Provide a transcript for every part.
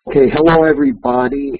Okay, hello everybody.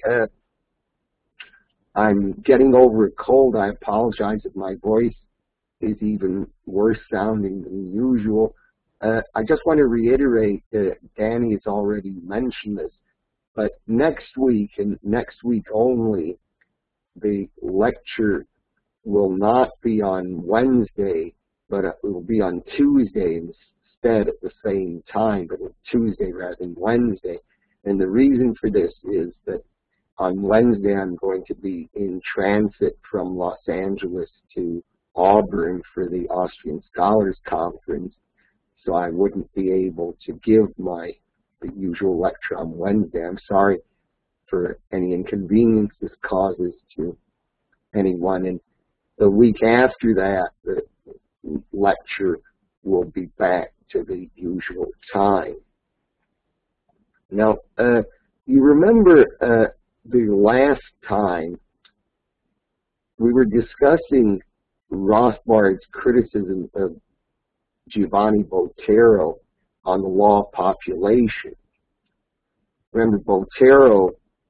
I'm getting over a cold. I apologize if my voice is even worse sounding than usual. I just want to reiterate that Danny has already mentioned this, but next week and next week only, the lecture will not be on Wednesday, but it will be on Tuesday instead at the same time, but it's Tuesday rather than Wednesday. And the reason for this is that on Wednesday I'm going to be in transit from Los Angeles to Auburn for the Austrian Scholars Conference, so I wouldn't be able to give the usual lecture on Wednesday. I'm sorry for any inconvenience this causes to anyone. And the week after that, the lecture will be back to the usual time. Now, you remember the last time we were discussing Rothbard's criticism of Giovanni Botero on the law of population. Remember, Botero,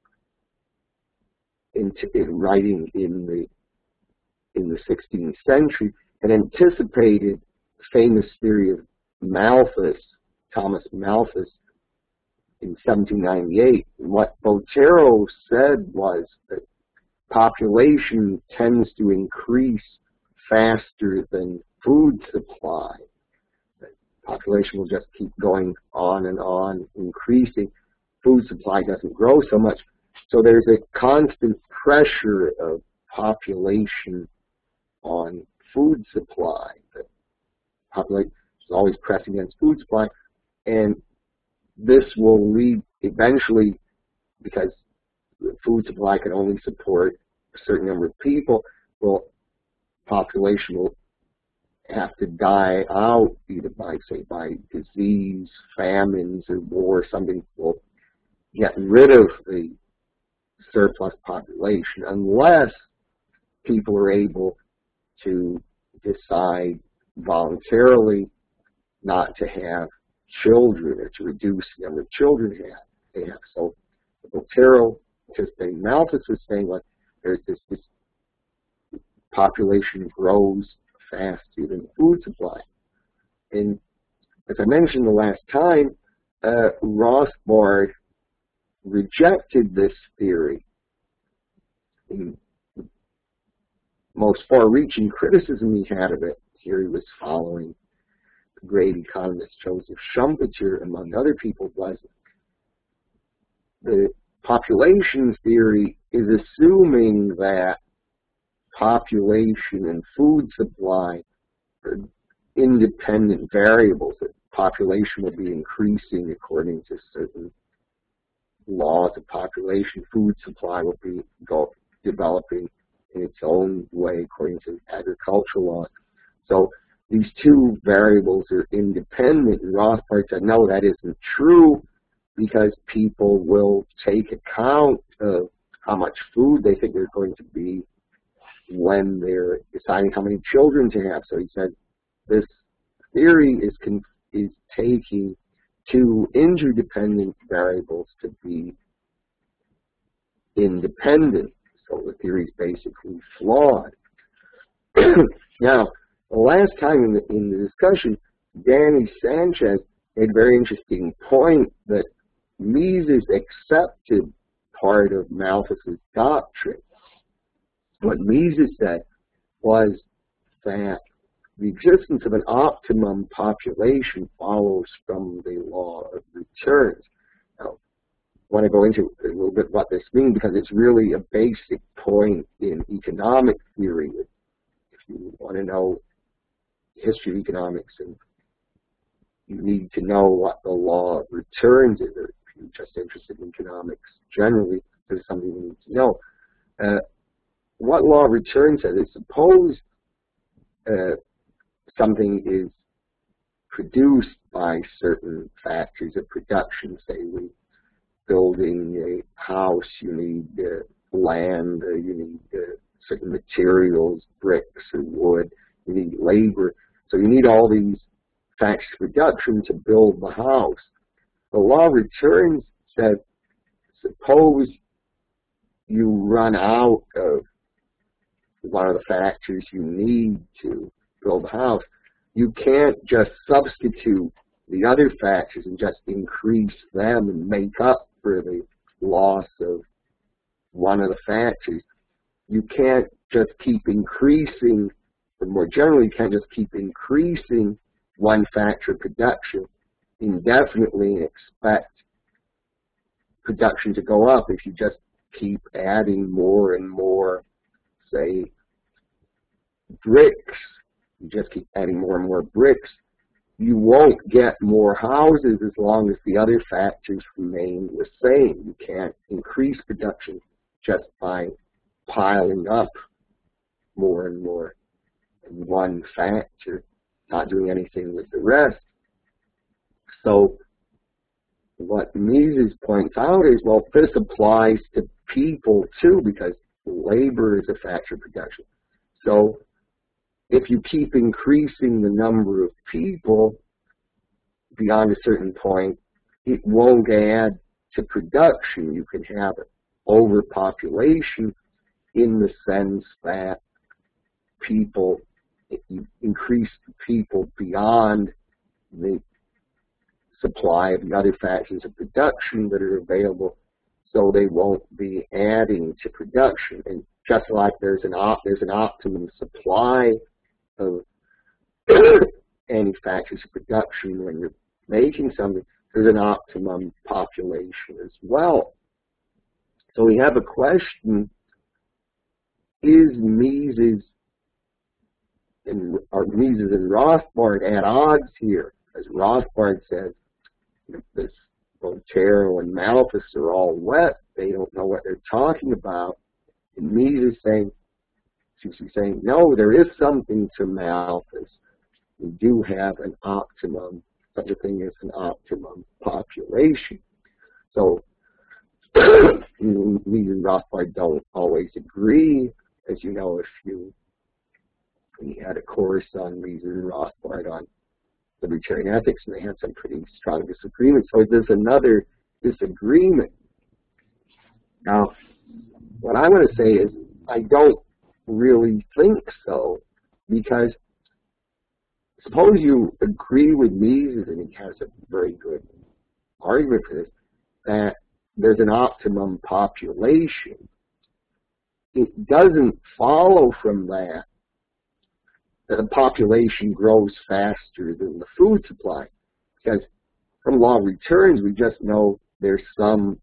in writing in the 16th century, had anticipated the famous theory of Malthus, Thomas Malthus, in 1798. And what Botero said was that population tends to increase faster than food supply. That population will just keep going on and on, increasing. Food supply doesn't grow so much. So there's a constant pressure of population on food supply. That population is always pressing against food supply, and this will lead eventually, because the food supply can only support a certain number of people, well, population will have to die out either by disease, famines, or war. Something will get rid of the surplus population unless people are able to decide voluntarily not to have children, or to reduce the number of children they have. So Botero, anticipating Malthus, was saying, like, there's this population grows faster than food supply. And as I mentioned the last time, Rothbard rejected this theory. In the most far-reaching criticism he had of it, here he was following the great economist Joseph Schumpeter, among other people, was the population theory is assuming that population and food supply are independent variables, that population will be increasing according to certain laws of population, food supply will be developing in its own way according to agricultural laws. So these two variables are independent, and Rothbard said, no, that isn't true, because people will take account of how much food they think there's going to be when they're deciding how many children to have. So he said this theory is taking two interdependent variables to be independent. So the theory is basically flawed. Now, the last time in the discussion, Danny Sanchez made a very interesting point that Mises accepted part of Malthus's doctrine. What Mises said was that the existence of an optimum population follows from the law of returns. Now, I want to go into a little bit what this means, because it's really a basic point in economic theory. If you want to know the history of economics, and you need to know what the law of returns is, or if you're just interested in economics generally, there's something you need to know. What law of returns says is, suppose something is produced by certain factors of production. Say we're building a house, you need land, you need certain materials, bricks or wood, you need labor. So you need all these factors of production to build the house. The law of returns said suppose you run out of one of the factors you need to build a house. You can't just substitute the other factors and just increase them and make up for the loss of one of the factors. You can't just keep increasing, or more generally, you can't just keep increasing one factor of production indefinitely and expect production to go up. If you just keep adding more and more, say, bricks, you just keep adding more and more bricks, you won't get more houses as long as the other factors remain the same. You can't increase production just by piling up more and more in one factor, not doing anything with the rest. So what Mises points out is, well, this applies to people too, because labor is a factor of production. So if you keep increasing the number of people beyond a certain point, it won't add to production. You can have overpopulation in the sense that people, if you increase the people beyond the supply of the other factors of production that are available, so they won't be adding to production. And just like there's an optimum supply of any factors of production when you're making something, there's an optimum population as well. So we have a question: is Mises and Rothbard at odds here? As Rothbard says, this Botero and Malthus are all wet. They don't know what they're talking about. And Mises seems to be saying, no, there is something to Malthus. We do have an optimum, such a thing as an optimum population. So Mises and Rothbard don't always agree. As you know, we had a course on Mises and Rothbard on libertarian ethics, and they had some pretty strong disagreements. So there's another disagreement. Now, what I want to say is I don't really think so, because suppose you agree with Mises, and he has a very good argument for this, that there's an optimum population. It doesn't follow from that that the population grows faster than the food supply, because from law of returns we just know there's some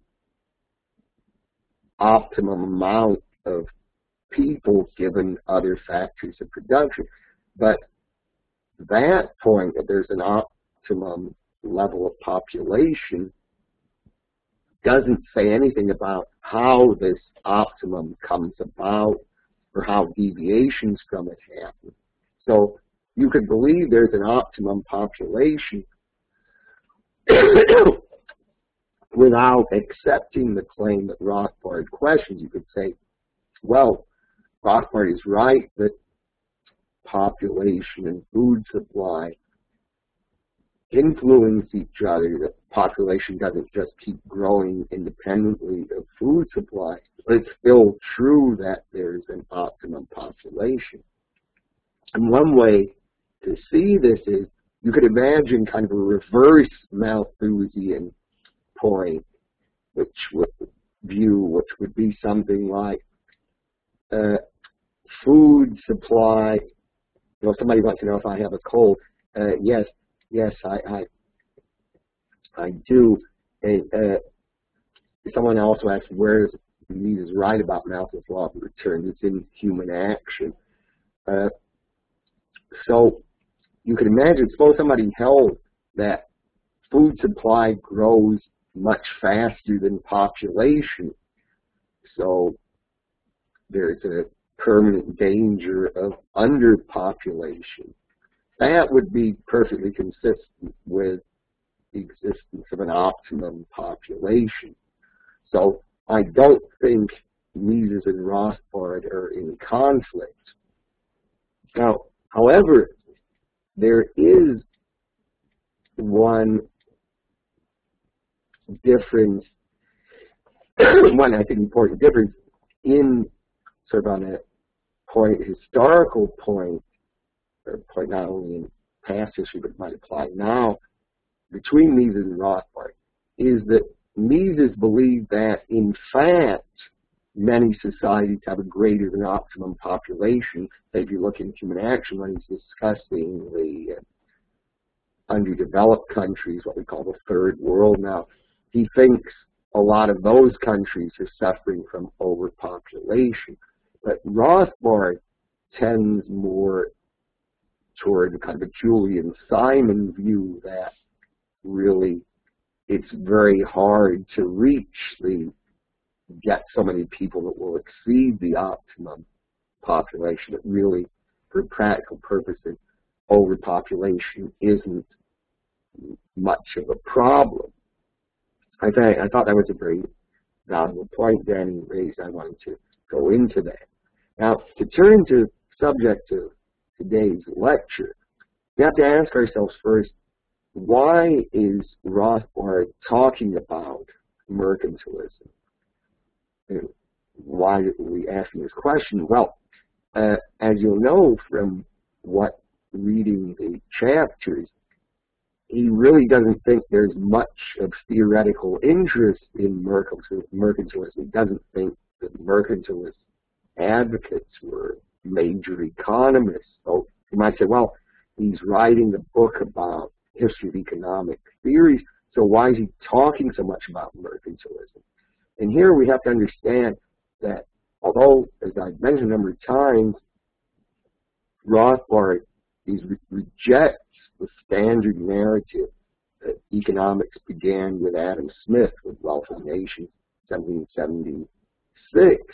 optimum amount of people given other factors of production. But that point that there's an optimum level of population doesn't say anything about how this optimum comes about or how deviations from it happen. So you could believe there's an optimum population without accepting the claim that Rothbard questions. You could say, well, Rothbard is right that population and food supply influence each other, that population doesn't just keep growing independently of food supply, but it's still true that there's an optimum population. And one way to see this is you could imagine kind of a reverse Malthusian point, which would be something like food supply. You know, somebody wants to know if I have a cold. Yes, I do. And someone also asked where Mises is right about Malthus' law of return. It's in human action. So you can imagine, suppose somebody held that food supply grows much faster than population, so there's a permanent danger of underpopulation. That would be perfectly consistent with the existence of an optimum population. So I don't think Mises and Rothbard are in conflict. Now, however, there is one difference one, I think, important difference in sort of on a historical point, or point not only in past history but might apply now, between Mises and Rothbard, is that Mises believed that, in fact, many societies have a greater than optimum population. If you look in Human Action, when he's discussing the underdeveloped countries, what we call the third world now, he thinks a lot of those countries are suffering from overpopulation. But Rothbard tends more toward kind of a Julian Simon view that really it's very hard to get so many people that will exceed the optimum population. That really, for practical purposes, overpopulation isn't much of a problem. I thought that was a very valuable point Danny raised. I wanted to go into that. Now, to turn to the subject of today's lecture, we have to ask ourselves first, why is Rothbard talking about mercantilism? And why are we asking this question? Well, as you'll know from reading the chapters, he really doesn't think there's much of theoretical interest in mercantilism. He doesn't think that mercantilist advocates were major economists. So you might say, well, he's writing a book about history of economic theories, so why is he talking so much about mercantilism? And here we have to understand that although, as I've mentioned a number of times, Rothbard rejects the standard narrative that economics began with Adam Smith with Wealth of Nations, 1776.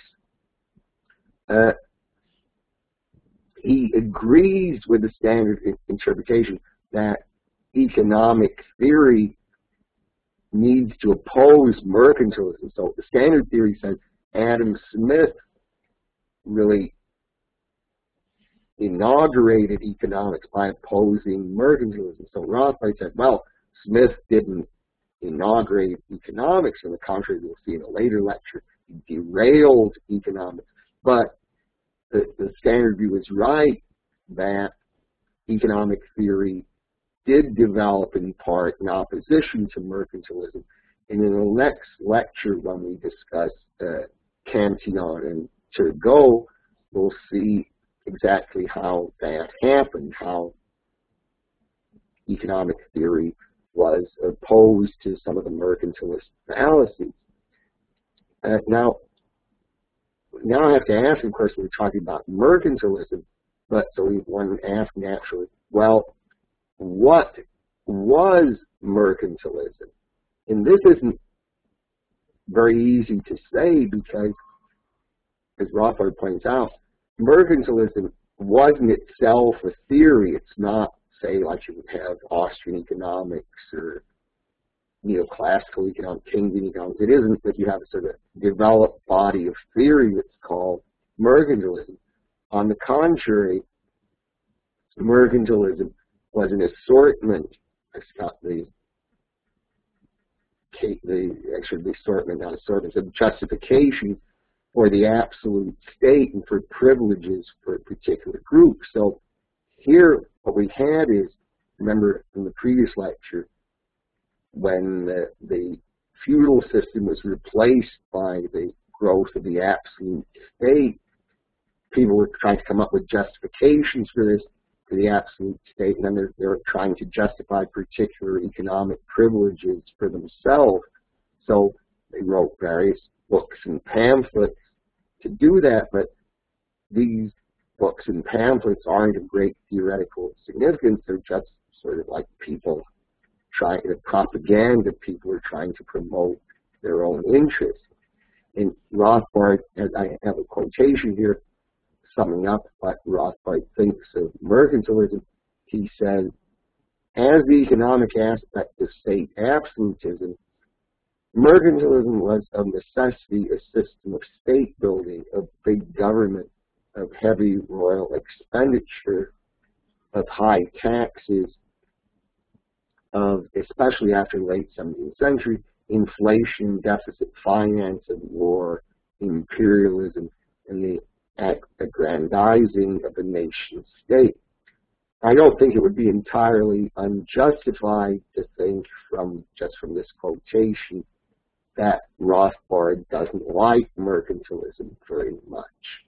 He agrees with the standard interpretation that economic theory needs to oppose mercantilism. So the standard theory says Adam Smith really inaugurated economics by opposing mercantilism. So Rothbard said, well, Smith didn't inaugurate economics. On the contrary, we'll see in a later lecture, he derailed economics. But the standard view is right that economic theory did develop in part in opposition to mercantilism. And in the next lecture, when we discuss Cantillon and Turgot, we'll see exactly how that happened, how economic theory was opposed to some of the mercantilist fallacies. Now I have to ask, of course, we're talking about mercantilism, but so one asks naturally, well, what was mercantilism? And this isn't very easy to say because, as Rothbard points out, mercantilism wasn't itself a theory. It's not, say, like you would have Austrian economics or neoclassical economics, Keynesian economics. It isn't that you have a sort of developed body of theory that's called mercantilism. On the contrary, mercantilism was an assortment. I've got the assortment, not assortment, of justification for the absolute state and for privileges for a particular group. So here, what we had is, remember from the previous lecture, when the feudal system was replaced by the growth of the absolute state, people were trying to come up with justifications for this, for the absolute state, and then they're trying to justify particular economic privileges for themselves. So they wrote various books and pamphlets to do that, but these books and pamphlets aren't of great theoretical significance. They're just sort of like people trying to propaganda. People are trying to promote their own interests. And Rothbard, as I have a quotation here, summing up what Rothbard thinks of mercantilism, he says, as the economic aspect of state absolutism, mercantilism was of necessity a system of state building, of big government, of heavy royal expenditure, of high taxes, of, especially after the late 17th century, inflation, deficit finance, and war, imperialism, and the aggrandizing of the nation state. I don't think it would be entirely unjustified to think just from this quotation that Rothbard doesn't like mercantilism very much.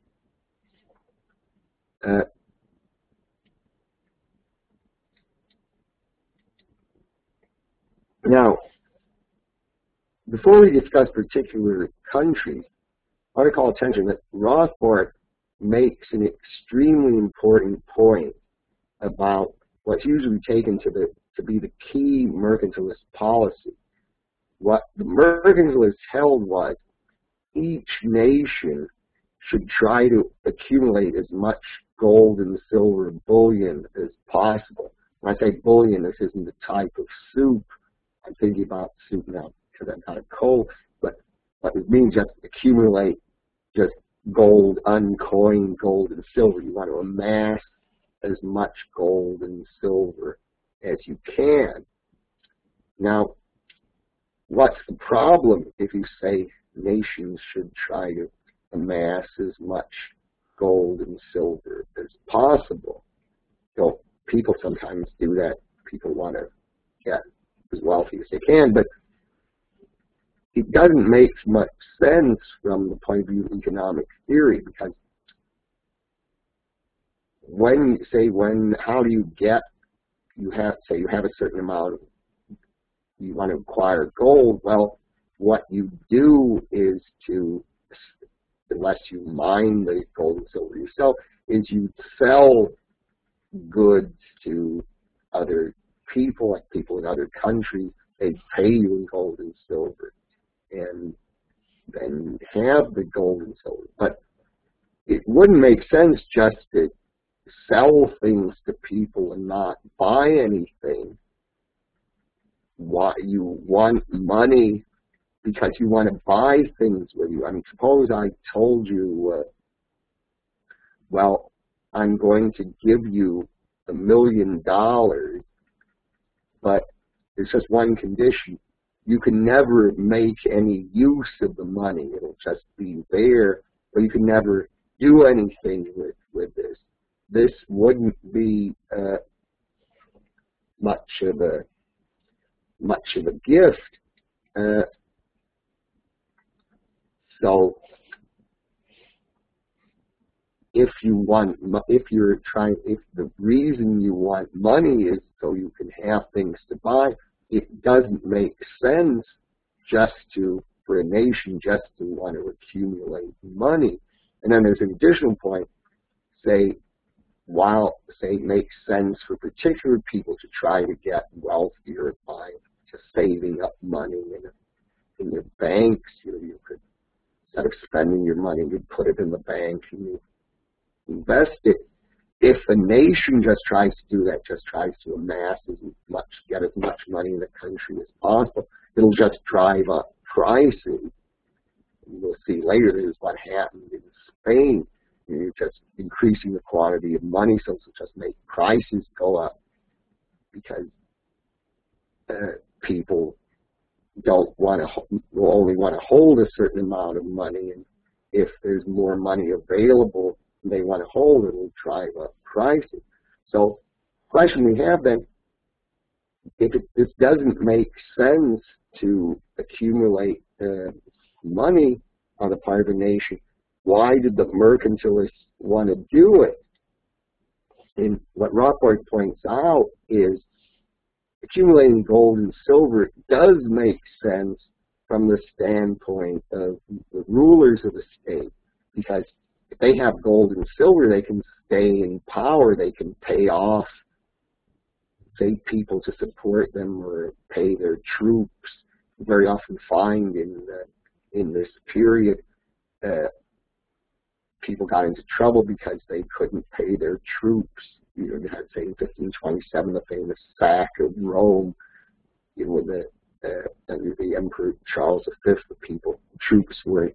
Now, before we discuss particular countries, I want to call attention that Rothbard makes an extremely important point about what's usually taken to be the key mercantilist policy. What the mercantilists held was each nation should try to accumulate as much gold and silver bullion as possible. When I say bullion, this isn't the type of soup. I'm thinking about soup now because I'm kind of cold, but it means just accumulate just gold, uncoined gold and silver. You want to amass as much gold and silver as you can. Now, what's the problem if you say nations should try to amass as much gold and silver as possible? So people sometimes do that. People want to get as wealthy as they can, but it doesn't make much sense from the point of view of economic theory, because how do you get, you have a certain amount of, you want to acquire gold. Well, what you do is unless you mine the gold and silver yourself, is you sell goods to other people, like people in other countries. They pay you in gold and silver, and then you have the gold and silver. But it wouldn't make sense just to sell things to people and not buy anything. Why you want money because you want to buy things with you. I mean, suppose I told you, well, I'm going to give you $1 million, but there's just one condition. You can never make any use of the money. It'll just be there, but you can never do anything with this. This wouldn't be much of a gift. So if the reason you want money is so you can have things to buy, it doesn't make sense for a nation just to want to accumulate money. And then there's an additional point, it makes sense for particular people to try to get wealthier by just saving up money in your banks. You could, instead of spending your money, you'd put it in the bank and you invest it. If a nation just tries to do that, just tries to amass get as much money in the country as possible, it'll just drive up prices. We'll see later this is what happened in Spain. You're just increasing the quantity of money, so it'll just make prices go up because people will only want to hold a certain amount of money, and if there's more money available and they want to hold it, will drive up prices. So the question we have then, if this doesn't make sense to accumulate money on the part of a nation, why did the mercantilists want to do it? And what Rothbard points out is accumulating gold and silver does make sense from the standpoint of the rulers of the state, because if they have gold and silver, they can stay in power. They can pay off, say, people to support them or pay their troops. You very often find in this period, people got into trouble because they couldn't pay their troops. You had, say, in 1527, the famous sack of Rome, under the Emperor Charles V, troops weren't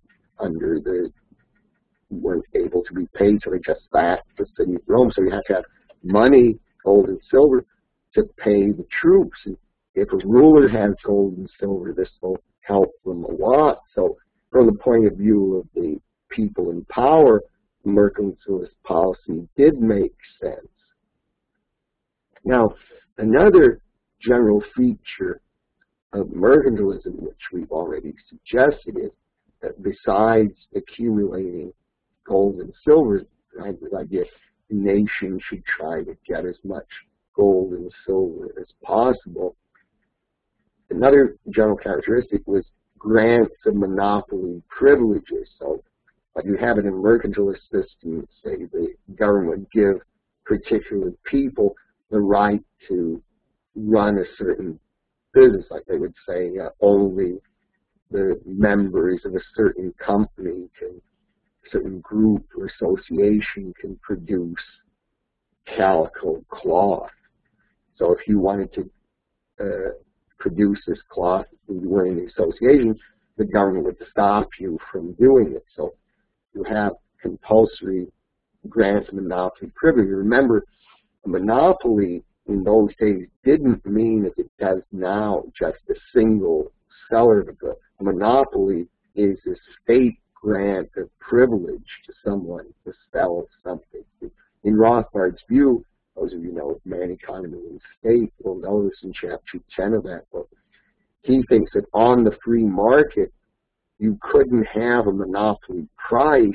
able to be paid, so they just sacked the city of Rome. So you have to have money, gold and silver, to pay the troops. And if a ruler has gold and silver, this will helped them a lot. So from the point of view of the people in power, mercantilist policy did make sense. Now, another general feature of mercantilism, which we've already suggested, is that besides accumulating gold and silver, right, the idea the nation should try to get as much gold and silver as possible. Another general characteristic was grants of monopoly privileges. So, like you have it in a mercantilist system, say the government would give particular people the right to run a certain business, like they would say only the members of a certain company can, certain group or association can produce calico cloth. So if you wanted to produce this cloth and you were in the association, the government would stop you from doing it. So you have compulsory grants of monopoly privilege. Remember, a monopoly in those days didn't mean, as it does now, just a single seller of a good. A monopoly is a state grant of privilege to someone to sell something. In Rothbard's view, those of you know Man, Economy, and State will notice in chapter 10 of that book, he thinks that on the free market, you couldn't have a monopoly price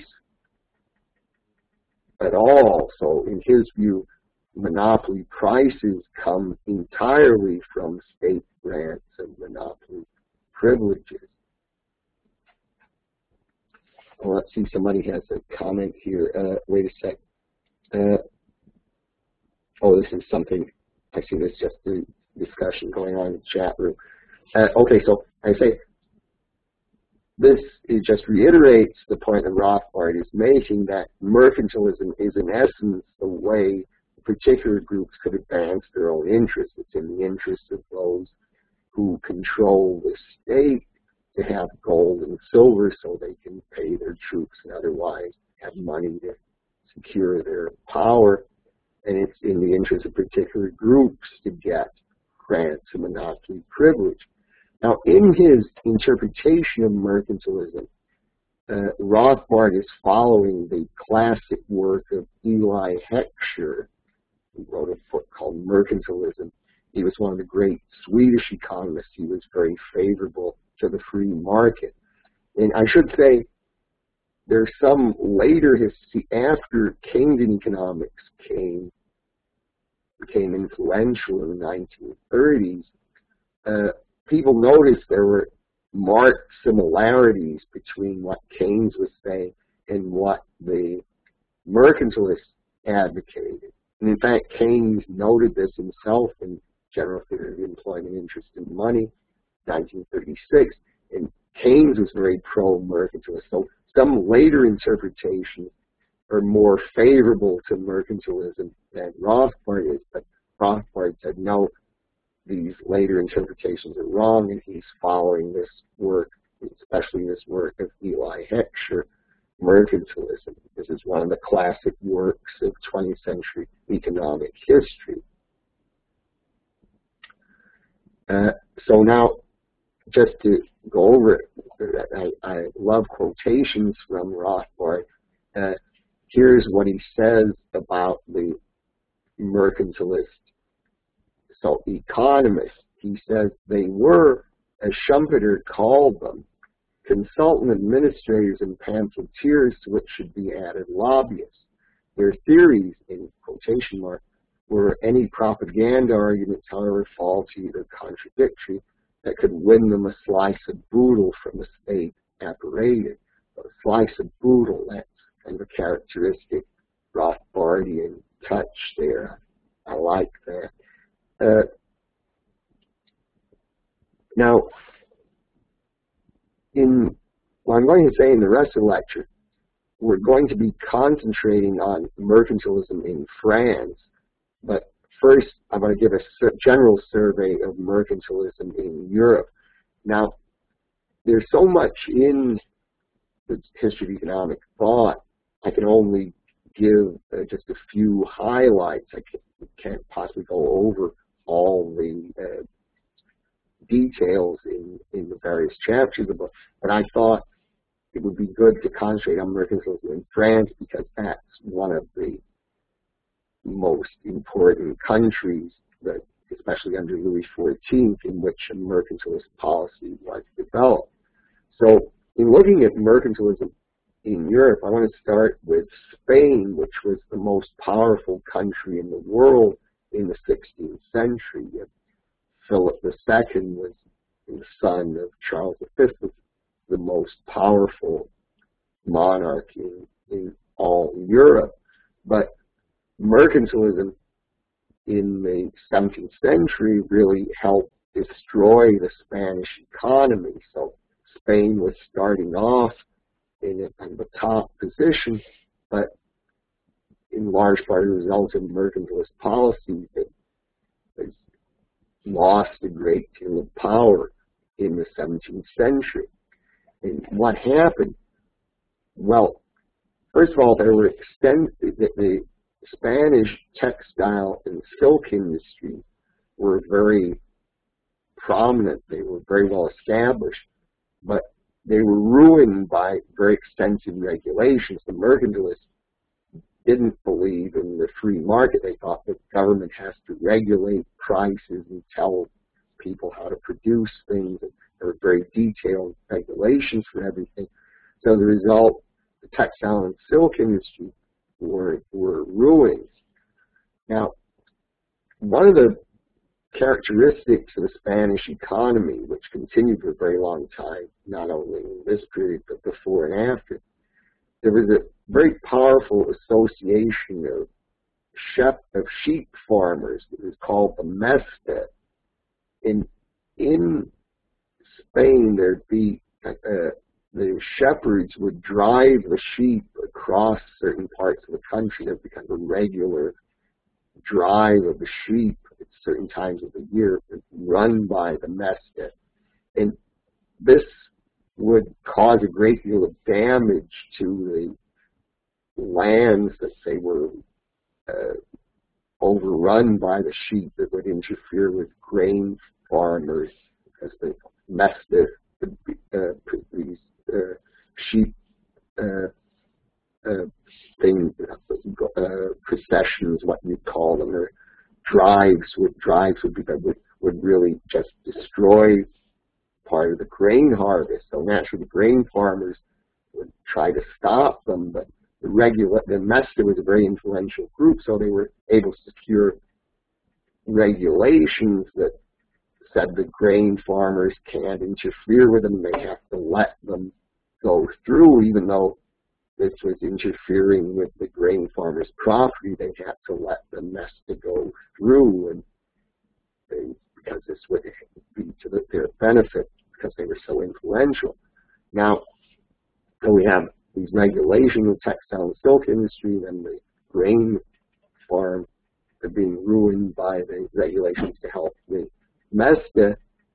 at all. So in his view, monopoly prices come entirely from state grants and monopoly privileges. Well, let's see, somebody has a comment here. Wait a sec. Oh, this is something, I see this just the discussion going on in the chat room. Okay, so I say, this just reiterates the point that Rothbard is making, that mercantilism is in essence the way particular groups could advance their own interests. It's in the interest of those who control the state to have gold and silver so they can pay their troops and otherwise have money to secure their power. And it's in the interest of particular groups to get grants of monopoly privilege. Now, in his interpretation of mercantilism, Rothbard is following the classic work of Eli Heckscher, who wrote a book called Mercantilism. He was one of the great Swedish economists. He was very favorable to the free market. And I should say, there's some later history, after Keynesian economics became influential in the 1930s, people noticed there were marked similarities between what Keynes was saying and what the mercantilists advocated. And in fact, Keynes noted this himself in General Theory of Employment, Interest, and Money, 1936. And Keynes was very pro-mercantilist. So some later interpretations are more favorable to mercantilism than Rothbard is. But Rothbard said, no, these later interpretations are wrong, and he's following this work, especially this work of Eli Heckscher, Mercantilism. This is one of the classic works of 20th century economic history. So now, just to go over it, I love quotations from Rothbard. Here's what he says about the mercantilist. So economists, he says, they were, as Schumpeter called them, consultant administrators and pamphleteers, to which should be added lobbyists. Their theories, in quotation marks, were any propaganda arguments, however faulty or contradictory, that could win them a slice of boodle from the state apparatus. A slice of boodle, that's kind of a characteristic Rothbardian touch there. I like that. Now, what I'm going to say in the rest of the lecture, we're going to be concentrating on mercantilism in France, but first I'm going to give a general survey of mercantilism in Europe. Now, there's so much in the history of economic thought, I can only give just a few highlights. I can't possibly go over all the details in the various chapters of the book, but I thought it would be good to concentrate on mercantilism in France because that's one of the most important countries, that, especially under Louis XIV, in which a mercantilist policy was developed. So in looking at mercantilism in Europe, I want to start with Spain, which was the most powerful country in the world in the 16th century. Philip II was the son of Charles V, was the most powerful monarch in all Europe. But mercantilism in the 17th century really helped destroy the Spanish economy. So Spain was starting off in the top position, but in large part as a result of mercantilist policy, it lost a great deal of power in the 17th century. And what happened? Well, first of all, there were the Spanish textile and silk industry were very prominent. They were very well established, but they were ruined by very extensive regulations. The mercantilists didn't believe in the free market. They thought the government has to regulate prices and tell people how to produce things. There were very detailed regulations for everything. So the result, the textile and silk industry were ruined. Now, one of the characteristics of the Spanish economy, which continued for a very long time, not only in this period, but before and after, there was a very powerful association of sheep farmers. It was called the Mesta. In Spain, there'd be the shepherds would drive the sheep across certain parts of the country. There'd be kind of a regular drive of the sheep at certain times of the year, run by the Mesta. And this would cause a great deal of damage to the lands that they were overrun by the sheep. That would interfere with grain farmers because the Mesta these sheep things, processions, what you'd call them, or drives would really just destroy part of the grain harvest. So naturally, the grain farmers would try to stop them, but the Mesta was a very influential group, so they were able to secure regulations that said the grain farmers can't interfere with them. They have to let them go through, even though this was interfering with the grain farmers' property. They had to let the Mesta go through, and because this would be to their benefit, because they were so influential. Now, so we have these regulations of the textile and silk industry, and the grain farm are being ruined by the regulations to help the Mesta.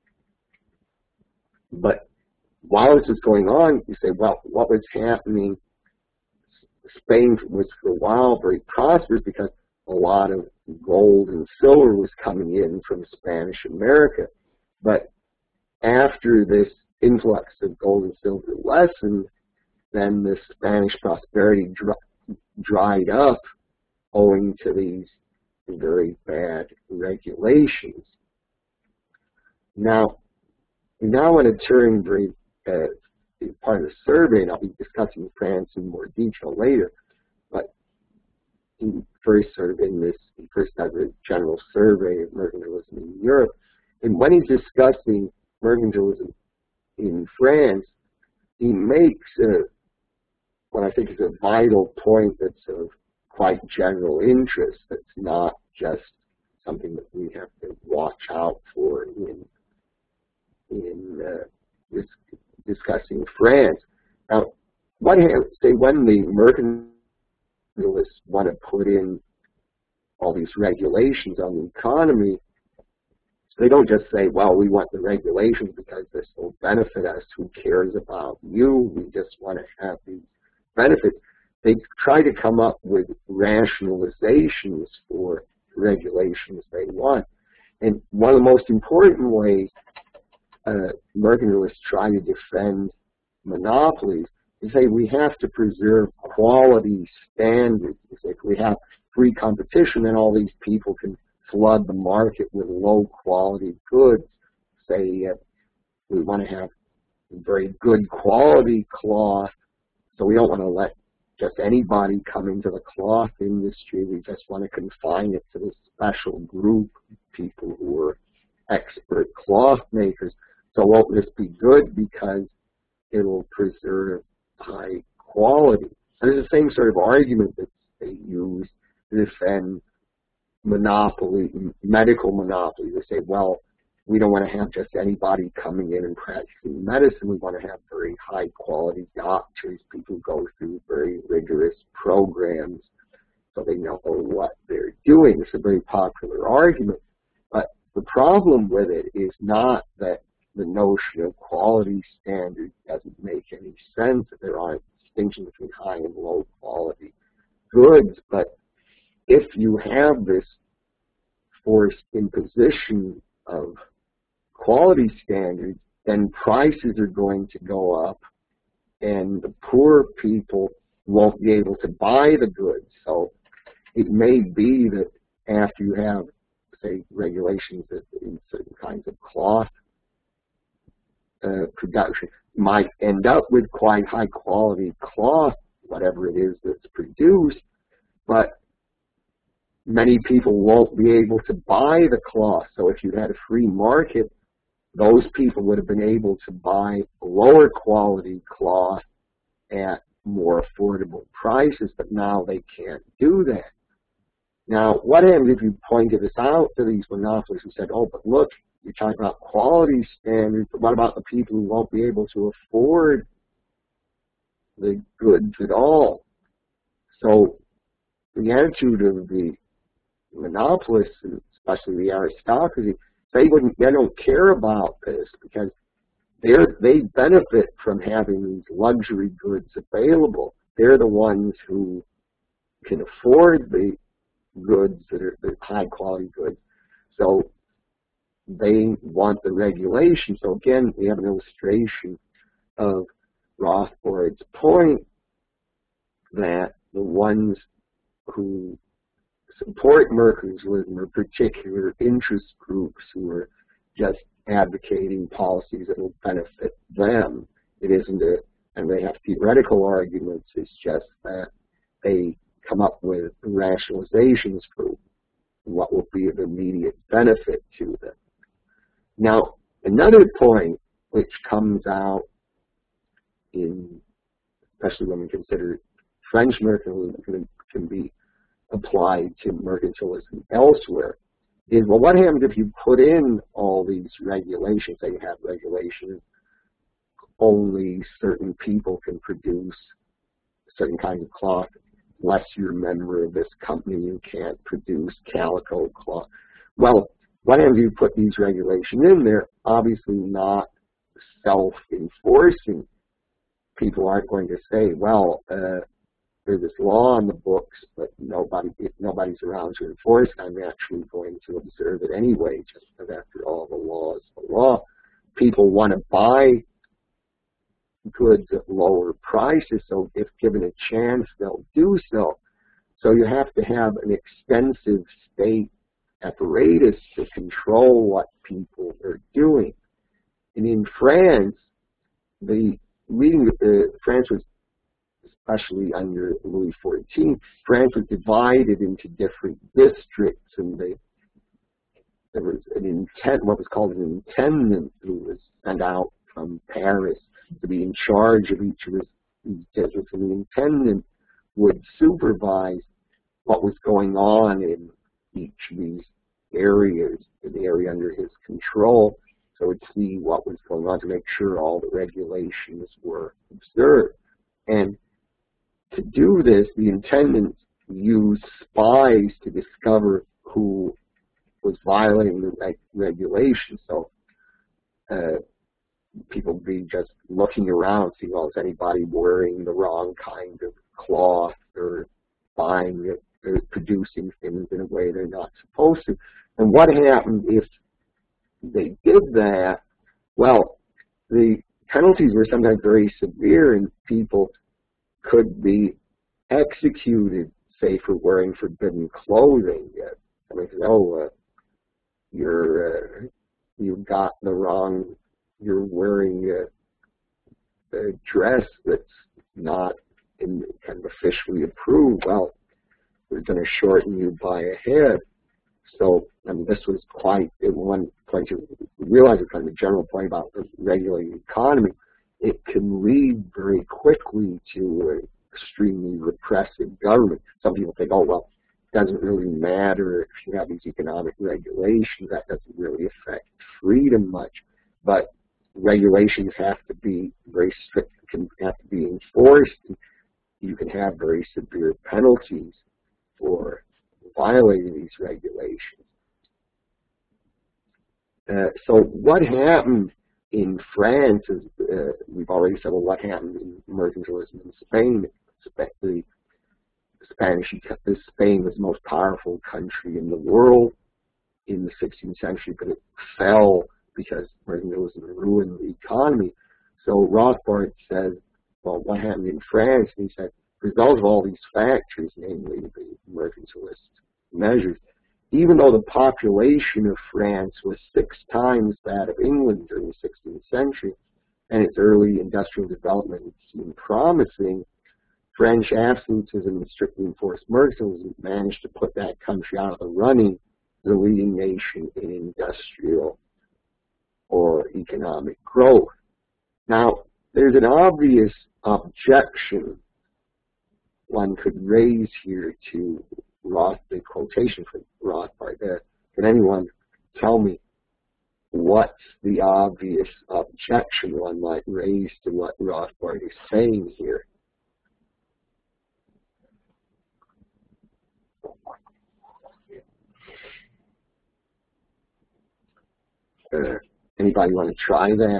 But while this was going on, you say, well, what was happening? Spain was for a while very prosperous because a lot of gold and silver was coming in from Spanish America. But after this influx of gold and silver lessened, then the Spanish prosperity dried up owing to these very bad regulations. Now, we now want to turn very part of the survey, and I'll be discussing France in more detail later, but first sort of in this, he first had a general survey of mercantilism in Europe, and when he's discussing mercantilism in France, he makes what I think is a vital point that's of quite general interest, that's not just something that we have to watch out for in discussing France. Now, when the mercantilists want to put in all these regulations on the economy, they don't just say, well, we want the regulations because this will benefit us. Who cares about you? We just want to have these benefits. They try to come up with rationalizations for regulations they want. And one of the most important ways mercantilists try to defend monopolies, they say we have to preserve quality standards. They say if we have free competition, then all these people can flood the market with low quality goods. Say we want to have very good quality cloth, so we don't want to let just anybody come into the cloth industry. We just want to confine it to this special group of people who are expert cloth makers. So won't this be good because it'll preserve high quality? There's the same sort of argument that they use to defend monopoly, medical monopoly. They say, well, we don't want to have just anybody coming in and practicing medicine. We want to have very high quality doctors, people who go through very rigorous programs so they know what they're doing. It's a very popular argument. But the problem with it is not that the notion of quality standards doesn't make any sense, that there aren't distinctions between high and low quality goods, but if you have this forced imposition of quality standards, then prices are going to go up and the poor people won't be able to buy the goods. So it may be that after you have, say, regulations in certain kinds of cloth production, you might end up with quite high quality cloth, whatever it is that's produced, but many people won't be able to buy the cloth. So if you had a free market, those people would have been able to buy lower quality cloth at more affordable prices, but now they can't do that. Now, what happens if you pointed this out to these monopolists and said, oh, but look, you're talking about quality standards, but what about the people who won't be able to afford the goods at all? So the attitude of the monopolists, especially the aristocracy, they don't care about this because they benefit from having these luxury goods available. They're the ones who can afford the goods that are the high quality goods. So they want the regulation. So again, we have an illustration of Rothbard's point that the ones who support mercantilism are particular interest groups who are just advocating policies that will benefit them. It isn't and they have theoretical arguments, it's just that they come up with rationalizations for what will be of immediate benefit to them. Now, another point which comes out especially when we consider French mercantilism can be applied to mercantilism elsewhere, is, well, what happens if you put in all these regulations? Say you have regulations, only certain people can produce certain kinds of cloth, unless you're a member of this company, you can't produce calico cloth. Well, what happens if you put these regulations in there? Obviously not self-enforcing. People aren't going to say, well, there's this law on the books, but if nobody's around to enforce it, I'm actually going to observe it anyway, just because after all, the law is the law. People want to buy goods at lower prices, so if given a chance, they'll do so. So you have to have an extensive state apparatus to control what people are doing. And in France, France was, especially under Louis XIV, France was divided into different districts, and there was what was called an intendant who was sent out from Paris to be in charge of each of these districts, and the intendant would supervise what was going on in each of these areas, the area under his control, so would see what was going on to make sure all the regulations were observed. And to do this, the intendants used spies to discover who was violating the regulations. So people would be just looking around, seeing, well, is anybody wearing the wrong kind of cloth or buying it or producing things in a way they're not supposed to. And what happened if they did that? Well, the penalties were sometimes very severe, and people could be executed, say, for wearing forbidden clothing. Somebody says, "Oh, you've got the wrong. You're wearing a dress that's not kind of officially approved." Well, we're going to shorten you by a head. So, I mean, this was quite, at one point, you realize it's kind of a general point about regulating the economy. It can lead very quickly to an extremely repressive government. Some people think, oh, well, it doesn't really matter if you have these economic regulations. That doesn't really affect freedom much. But regulations have to be very strict, can have to be enforced. You can have very severe penalties for violating these regulations. So what happened in France is, we've already said, well, what happened in mercantilism in Spain? Spain was the most powerful country in the world in the 16th century, but it fell because mercantilism ruined the economy. So Rothbard says, well, what happened in France? And he said, as a result of all these factors, namely the mercantilist measures, even though the population of France was 6 times that of England during the 16th century, and its early industrial development seemed promising, French absolutism and strictly enforced mercantilism managed to put that country out of the running, the leading nation in industrial or economic growth. Now, there's an obvious objection one could raise here to the quotation from Rothbard. Can anyone tell me what's the obvious objection one might raise to what Rothbard is saying here? Anybody want to try that?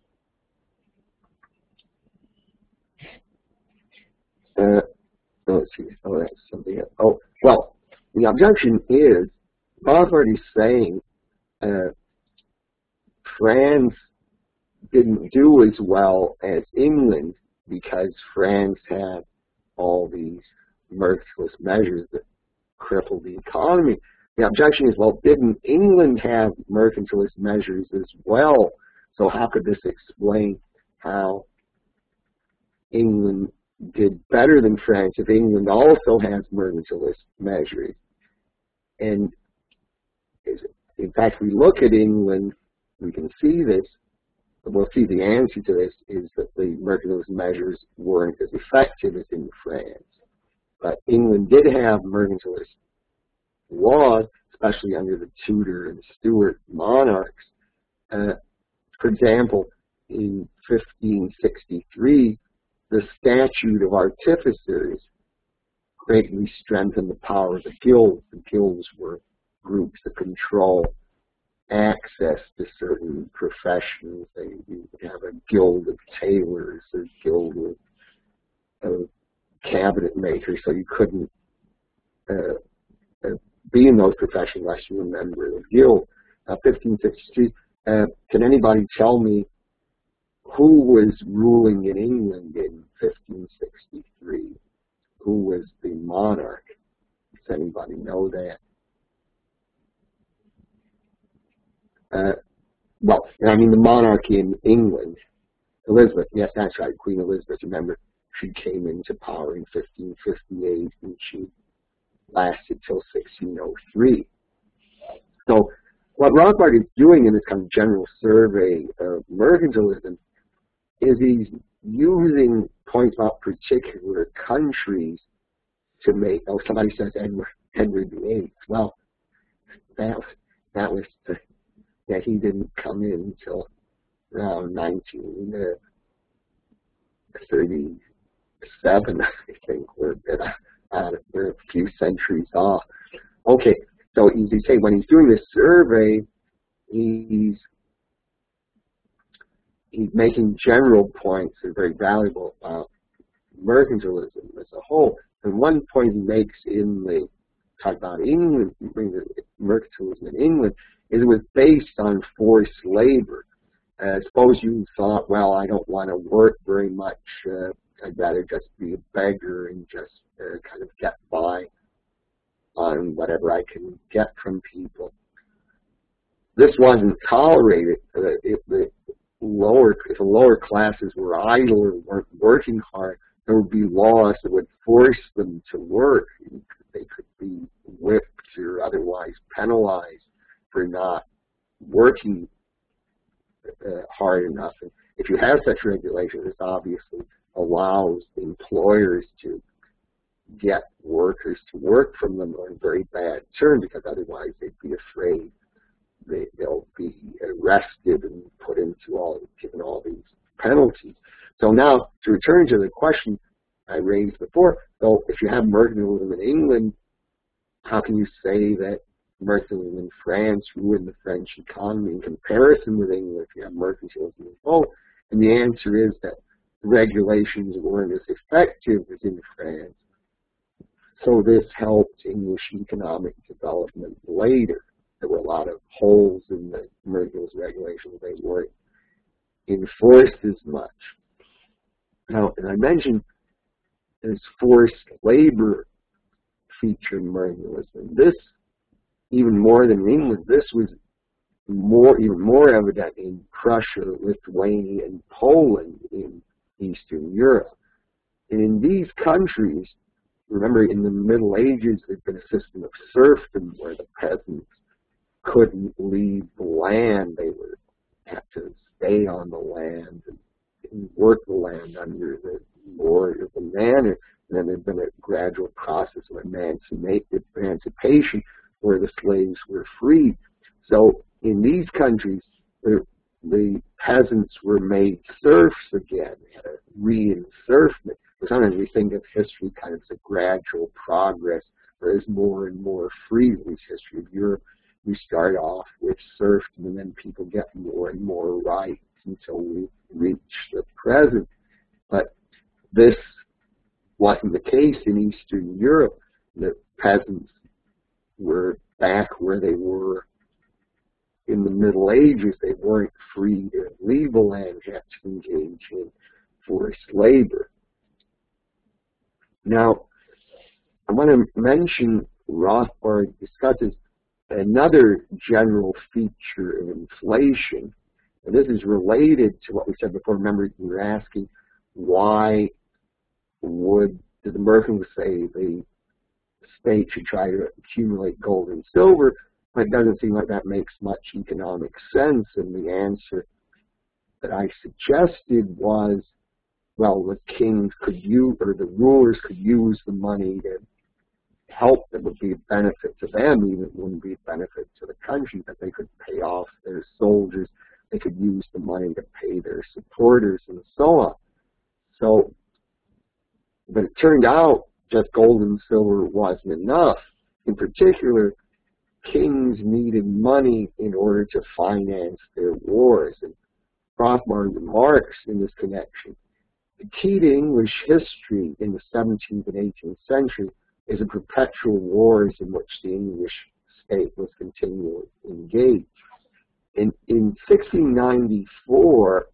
Let's see. Oh, that's something else. Oh, well, the objection is Rothbard is saying France didn't do as well as England because France had all these mercantilist measures that crippled the economy. The objection is, well, didn't England have mercantilist measures as well? So how could this explain how England did better than France if England also has mercantilist measures? And in fact, we look at England, we can see this. We'll see the answer to this is that the mercantilist measures weren't as effective as in France. But England did have mercantilist laws, especially under the Tudor and Stuart monarchs. For example, in 1563, the Statute of Artificers greatly strengthened the power of the guilds. The guilds were groups that control access to certain professions. You would have a guild of tailors, a guild of cabinet makers, so you couldn't be in those professions unless you were a member of the guild. 1563, can anybody tell me who was ruling in England in 1563? Who was the monarch? Does anybody know that? Well, I mean the monarch in England, Elizabeth. Yes, that's right, Queen Elizabeth. Remember, she came into power in 1558, and she lasted till 1603. So what Rothbard is doing in this kind of general survey of mercantilism is he's using points about particular countries to make, oh, somebody says Edward VIII. Well, that was, yeah, he didn't come in until around 1937, I think. We're a few centuries off. Okay, so as you say, when he's doing this survey, he's making general points that are very valuable about mercantilism as a whole. And one point he makes in the talk about England, mercantilism in England, is it was based on forced labor. Suppose you thought, well, I don't want to work very much. I'd rather just be a beggar and just kind of get by on whatever I can get from people. This wasn't tolerated. If the lower classes were idle or weren't working hard, there would be laws that would force them to work. They could be whipped or otherwise penalized for not working hard enough. And if you have such regulations, this obviously allows employers to get workers to work from them on very bad terms, because otherwise they'd be afraid they'll be arrested and put into given all these penalties. So now, to return to the question I raised before, so if you have mercantilism in England, how can you say that mercantilism in France ruined the French economy in comparison with England if you have mercantilism in both? And the answer is that the regulations weren't as effective as in France. So this helped English economic development later. There were a lot of holes in the mercantilist regulations. They weren't enforced as much. Now, and I mentioned this forced labor feature in mercantilism. This, even more than in England, this was even more evident in Prussia, Lithuania, and Poland in Eastern Europe. And in these countries, remember, in the Middle Ages, there'd been a system of serfdom where the peasants couldn't leave the land. They would have to stay on the land and work the land under the lord of the manor. And then there'd been a gradual process of emancipation where the slaves were freed. So in these countries, the peasants were made serfs again. They had a re-enserfment. Sometimes we think of history kind of as a gradual progress. There is more and more freedom. In history of Europe, we start off with serfdom, and then people get more and more rights until we reach the present. But this wasn't the case in Eastern Europe. The peasants were back where they were in the Middle Ages. They weren't free to leave the land, yet to engage in forced labor. Now, I want to mention Rothbard discusses another general feature of inflation, and this is related to what we said before. Remember, you were asking why did the mercantilists say the state should try to accumulate gold and silver, but it doesn't seem like that makes much economic sense. And the answer that I suggested was, well, the kings could use, or the rulers could use the money to help that would be a benefit to them, even if it wouldn't be a benefit to the country, but they could pay off their soldiers, they could use the money to pay their supporters, and so on. So, but it turned out just gold and silver wasn't enough. In particular, kings needed money in order to finance their wars. And Rothbard remarks in this connection, the key to English history in the 17th and 18th century is the perpetual wars in which the English state was continually engaged. In 1694,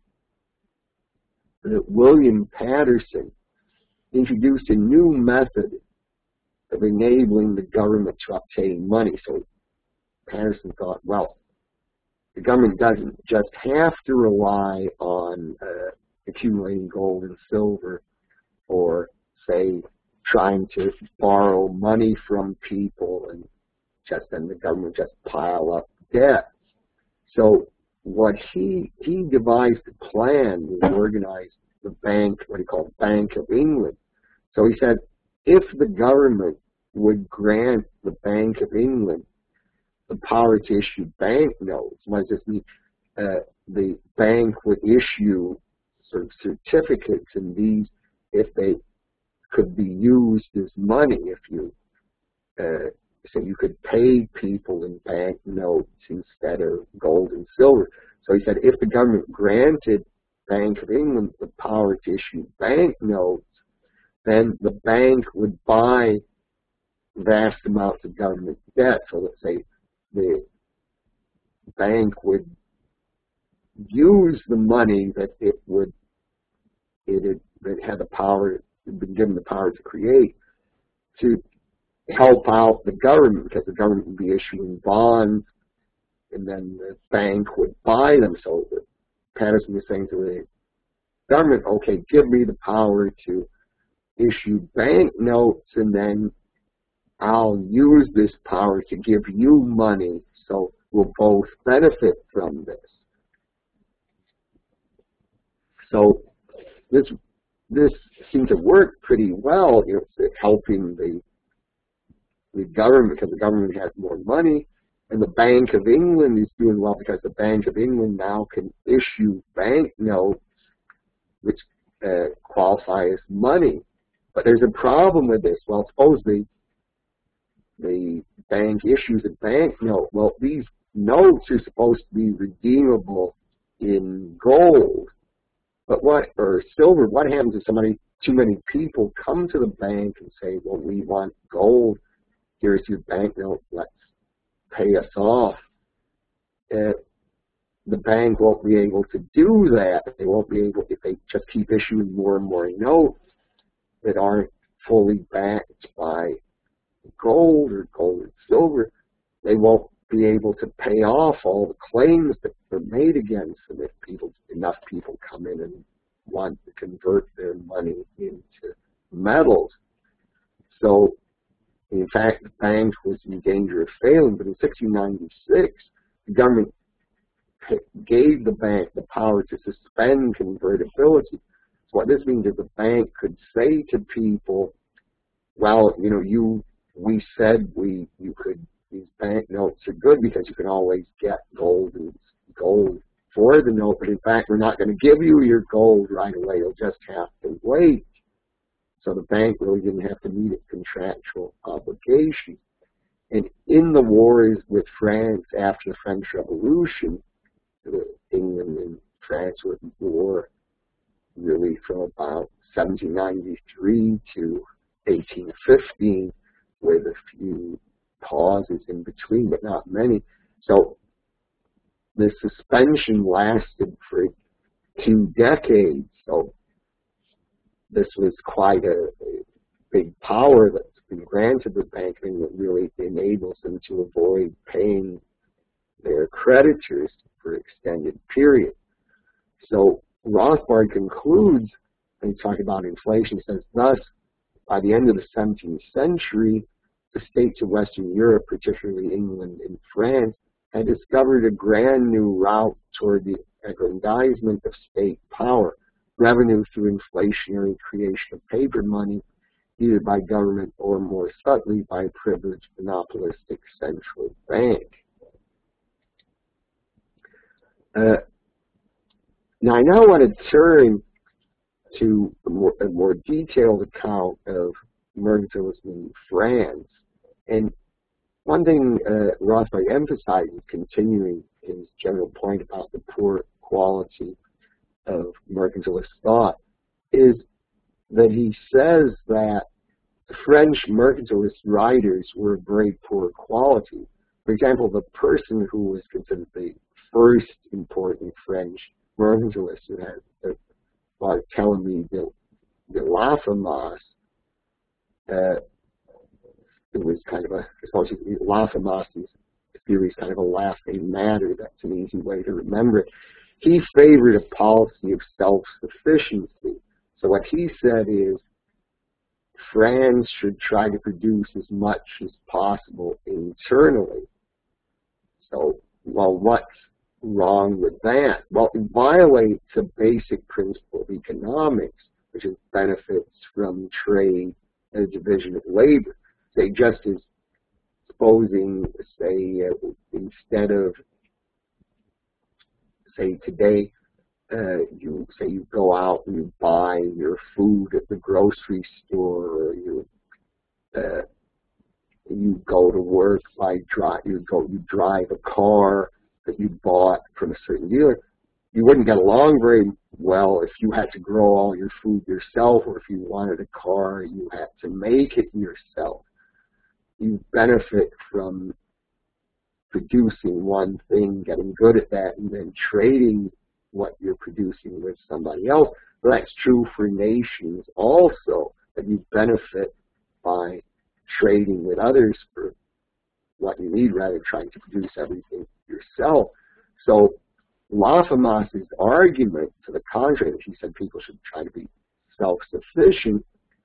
William Paterson introduced a new method of enabling the government to obtain money. So Paterson thought, well, the government doesn't just have to rely on accumulating gold and silver, or, say, trying to borrow money from people and then the government just pile up debt. So what he devised a plan to organize the bank, what he called Bank of England. So he said, if the government would grant the Bank of England the power to issue banknotes, what does this mean? The bank would issue sort of certificates, and these, if they could be used as money, if you so you could pay people in banknotes instead of gold and silver. So he said, if the government granted Bank of England the power to issue banknotes, then the bank would buy vast amounts of government debt. So let's say the bank would use the money that it had the power, been given the power to create, to help out the government, because the government would be issuing bonds, and then the bank would buy them. So Patterson was saying to the government, okay, give me the power to issue bank notes, and then I'll use this power to give you money, so we'll both benefit from this. So this seemed to work pretty well, you know, helping the government, because the government has more money, and the Bank of England is doing well because the Bank of England now can issue bank notes which qualify as money. But there's a problem with this. Well, suppose the bank issues a bank note. Well, these notes are supposed to be redeemable in gold, but or silver. What happens if too many people come to the bank and say, well, we want gold, here's your bank note, let's pay us off? The bank won't be able to do that. They won't be able, if they just keep issuing more and more notes that aren't fully backed by gold or gold and silver, they won't be able to pay off all the claims that were made against them if enough people come in and want to convert their money into metals. So, in fact, the bank was in danger of failing, but in 1696, the government gave the bank the power to suspend convertibility. So what this means is the bank could say to people, well, you know, we said these bank notes are good because you can always get gold for the note, but in fact, we're not going to give you your gold right away. You'll just have to wait. So the bank really didn't have to meet its contractual obligations. And in the wars with France after the French Revolution, England and France were at war really from about 1793 to 1815, with a few pauses in between, but not many. So the suspension lasted for 2 decades. So this was quite a big power that's been granted the Bank of England. Really enables them to avoid paying their creditors for extended periods. So Rothbard concludes, when he's talking about inflation, he says, thus, by the end of the 17th century, the states of Western Europe, particularly England and France, had discovered a grand new route toward the aggrandizement of state power, revenue through inflationary creation of paper money, either by government or more subtly by a privileged monopolistic central bank. Now I now want to turn to a more detailed account of mercantilism in France. And one thing Rothbard emphasizes, continuing his general point about the poor quality of mercantilist thought, is that he says that the French mercantilist writers were of very poor quality. For example, the person who was considered the first important French mercantilist, who had Barthélemy de Laffemas, it was kind of Laffemas' theory is kind of a laughing matter. That's an easy way to remember it. He favored a policy of self-sufficiency. So what he said is France should try to produce as much as possible internally. So, well, what's wrong with that? Well, it violates a basic principle of economics, which is benefits from trade and a division of labor. Say, just as supposing, say, instead of, say, today, you go out and you buy your food at the grocery store, or you go to work by you drive a car that you bought from a certain dealer. You wouldn't get along very well if you had to grow all your food yourself, or if you wanted a car, you had to make it yourself. You benefit from producing one thing, getting good at that, and then trading what you're producing with somebody else. But that's true for nations also, that you benefit by trading with others for what you need rather than trying to produce everything yourself. So Laffemas's argument to the contrary, that he said people should try to be self-sufficient,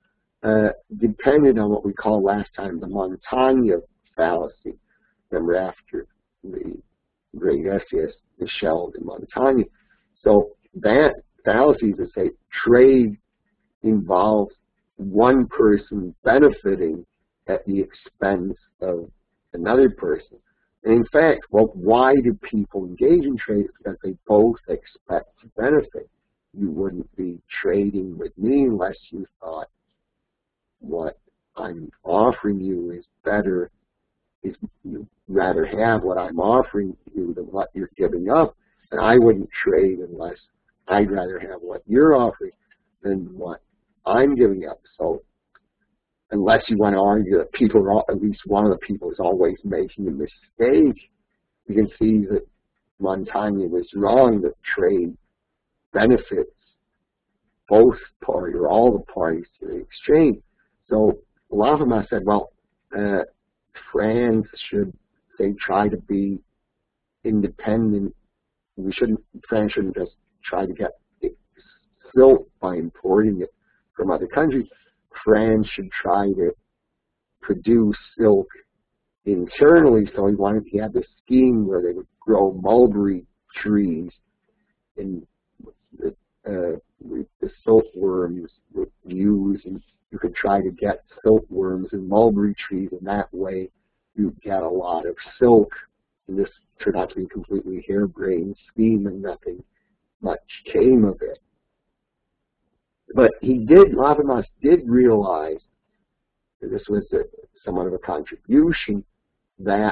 depended on what we call last time the Montaigne fallacy. Remember, after the great essayist Michel de Montaigne. So that fallacy is to say trade involves one person benefiting at the expense of another person. And in fact, well, why do people engage in trade? It's because they both expect to benefit. You wouldn't be trading with me unless you thought what I'm offering you is better, is you rather have what I'm offering you than what you're giving up. And I wouldn't trade unless I'd rather have what you're offering than what I'm giving up. So unless you want to argue that people are, at least one of the people is always making a mistake, you can see that Montaigne was wrong, that trade benefits both parties or all the parties to the exchange. So Laffemas said, well, France should, they try to be independent. France shouldn't just try to get silk by importing it from other countries. France should try to produce silk internally. So he wanted to have this scheme where they would grow mulberry trees, and the silkworms would use, and you could try to get silkworms in mulberry trees, and that way you get a lot of silk. And this turned out to be a completely harebrained scheme, and nothing much came of it. But Laffemas did realize, and this was somewhat of a contribution, that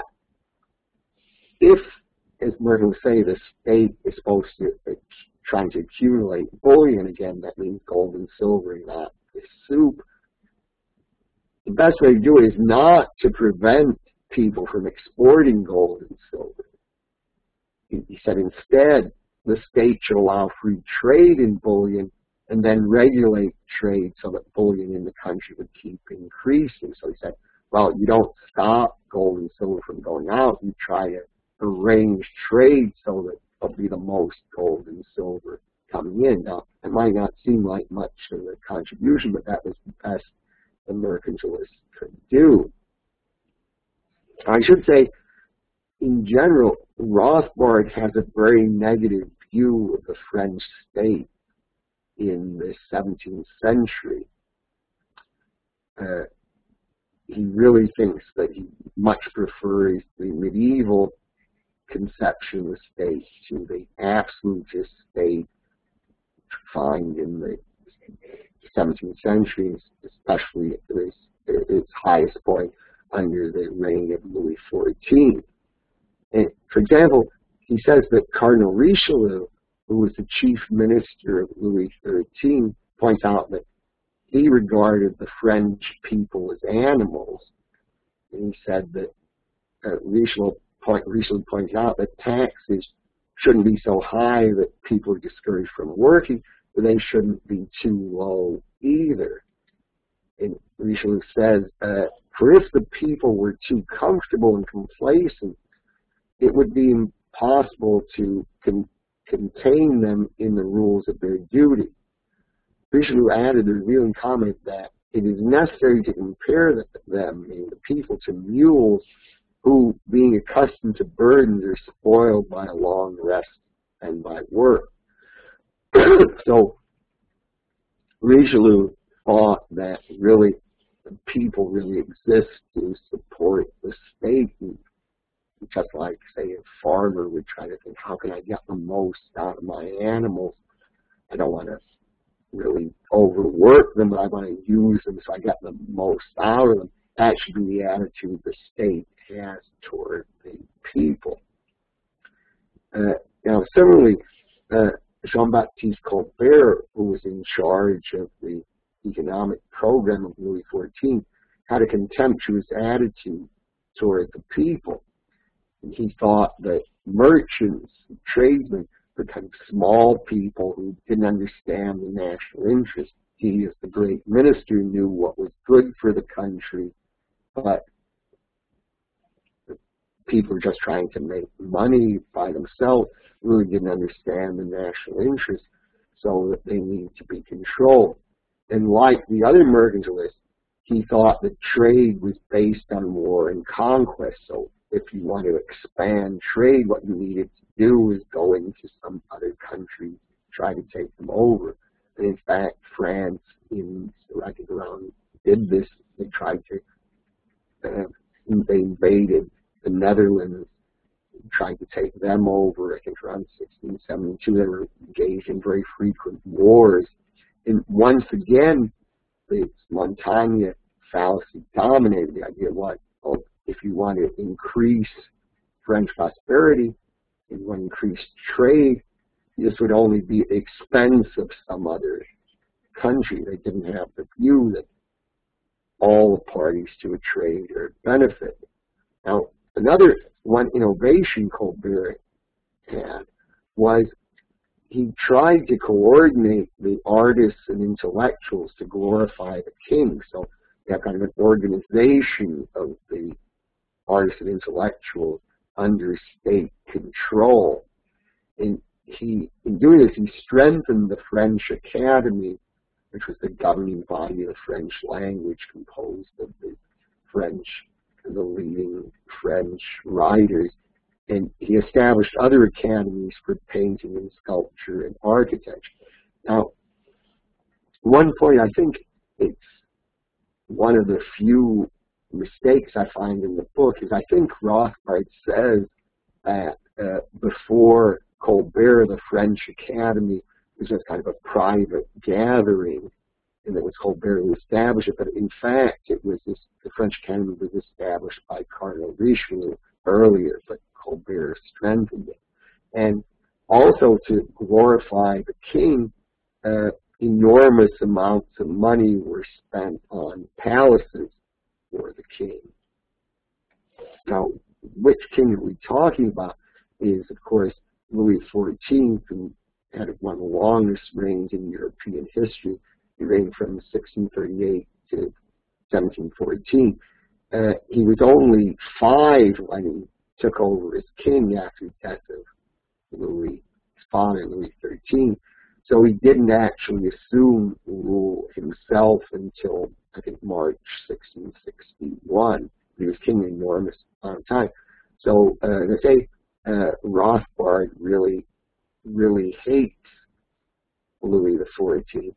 if, as Merton would say, the state is supposed to trying to accumulate bullion, again, that means gold and silver, not the soup, the best way to do it is not to prevent people from exporting gold and silver. He said instead, the state should allow free trade in bullion and then regulate trade so that bullion in the country would keep increasing. So he said, well, you don't stop gold and silver from going out, you try to arrange trade so that there'll be the most gold and silver coming in. Now, it might not seem like much of a contribution, but that was the best the mercantilists could do. I should say, in general, Rothbard has a very negative view of the French state in the 17th century. He really thinks that he much prefers the medieval conception of the state to the absolutist state found in the 17th century, especially at its highest point under the reign of Louis XIV. And, for example, he says that Cardinal Richelieu, who was the chief minister of Louis XIII, points out that he regarded the French people as animals. And he said that Richelieu points out that taxes shouldn't be so high that people are discouraged from working, but they shouldn't be too low either. And Richelieu says, for if the people were too comfortable and complacent, it would be impossible to contain them in the rules of their duty. Richelieu added the revealing comment that it is necessary to compare them, meaning the people, to mules who, being accustomed to burdens, are spoiled by a long rest and by work. So Richelieu thought that really the people really exist to support the state. And just like, say, a farmer would try to think, how can I get the most out of my animals? I don't want to really overwork them, but I want to use them so I get the most out of them. That should be the attitude the state has toward the people. Now, similarly, Jean-Baptiste Colbert, who was in charge of the economic program of Louis XIV, had a contemptuous attitude toward the people. And he thought that merchants, tradesmen, the kind of small people who didn't understand the national interest. He, as the great minister, knew what was good for the country, but people were just trying to make money by themselves, really didn't understand the national interest, so that they needed to be controlled. And like the other mercantilists, he thought that trade was based on war and conquest. So if you want to expand trade, what you needed to do is go into some other country, try to take them over. And in fact, France, I think around, did this. They tried to, they invaded the Netherlands, tried to take them over. I think around 1672, they were engaged in very frequent wars. And once again, the Montaigne fallacy dominated the idea of what, oh, if you want to increase French prosperity, if you want to increase trade, this would only be at the expense of some other country. They didn't have the view that all the parties to a trade are benefit. Now, another one innovation Colbert had was he tried to coordinate the artists and intellectuals to glorify the king. So you have kind of an organization of the artists and intellectuals under state control. And in doing this, he strengthened the French Academy, which was the governing body of the French language, composed of the leading French writers. And he established other academies for painting and sculpture and architecture. Now, one point, I think it's one of the few mistakes I find in the book, is I think Rothbard says that before Colbert, the French Academy was just kind of a private gathering, and it was Colbert who established it. But in fact, the French Academy was established by Cardinal Richelieu earlier, but Colbert strengthened it. And also to glorify the king, enormous amounts of money were spent on palaces for the king. Now, which king are we talking about? Is, of course, Louis XIV, who had one of the longest reigns in European history. He reigned from 1638 to 1714. He was only 5 when he took over as king after the death of Louis, his father, Louis XIII. So he didn't actually assume rule himself until, I think, March 1661. He was king an enormous amount of time. So they say Rothbard really hates Louis XIV.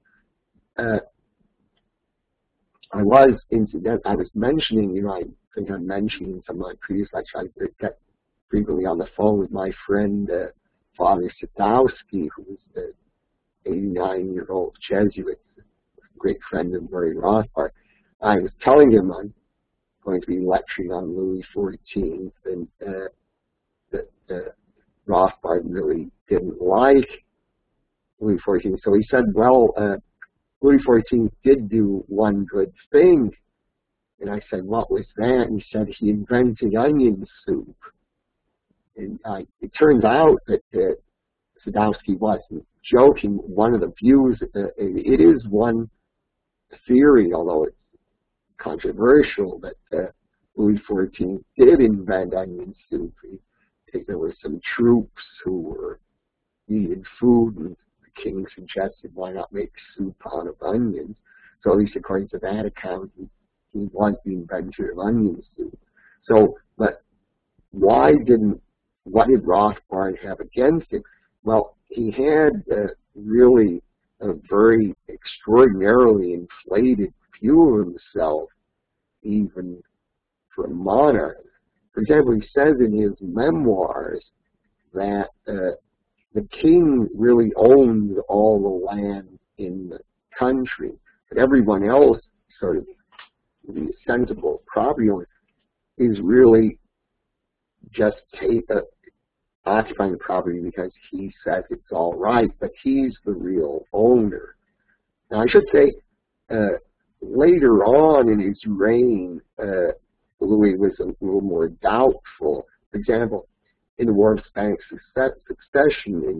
I was mentioning, I think I mentioned in some of my previous lectures, I get frequently on the phone with my friend, Father Sadowski, who was the 89-year-old Jesuit, a great friend of Murray Rothbard. I was telling him I'm going to be lecturing on Louis XIV, and that Rothbard really didn't like Louis XIV. So he said, well, Louis XIV did do one good thing. And I said, what was that? And he said, he invented onion soup. And it turns out that Sadowski wasn't joking. One of the views, it is one theory, although it's controversial, that Louis XIV did invent onion soup. There were some troops who needed food, and the king suggested, why not make soup out of onions? So at least according to that account, he was the inventor of onion soup. So, but what did Rothbard have against it? Well, he had really a very extraordinarily inflated view of himself, even for a monarch. For example, he says in his memoirs that the king really owned all the land in the country, but everyone else, sort of the sensible property owner, is really just occupying the property because he says it's all right, but he's the real owner. Now, I should say, later on in his reign, Louis was a little more doubtful. For example, in the War of Spanish Succession in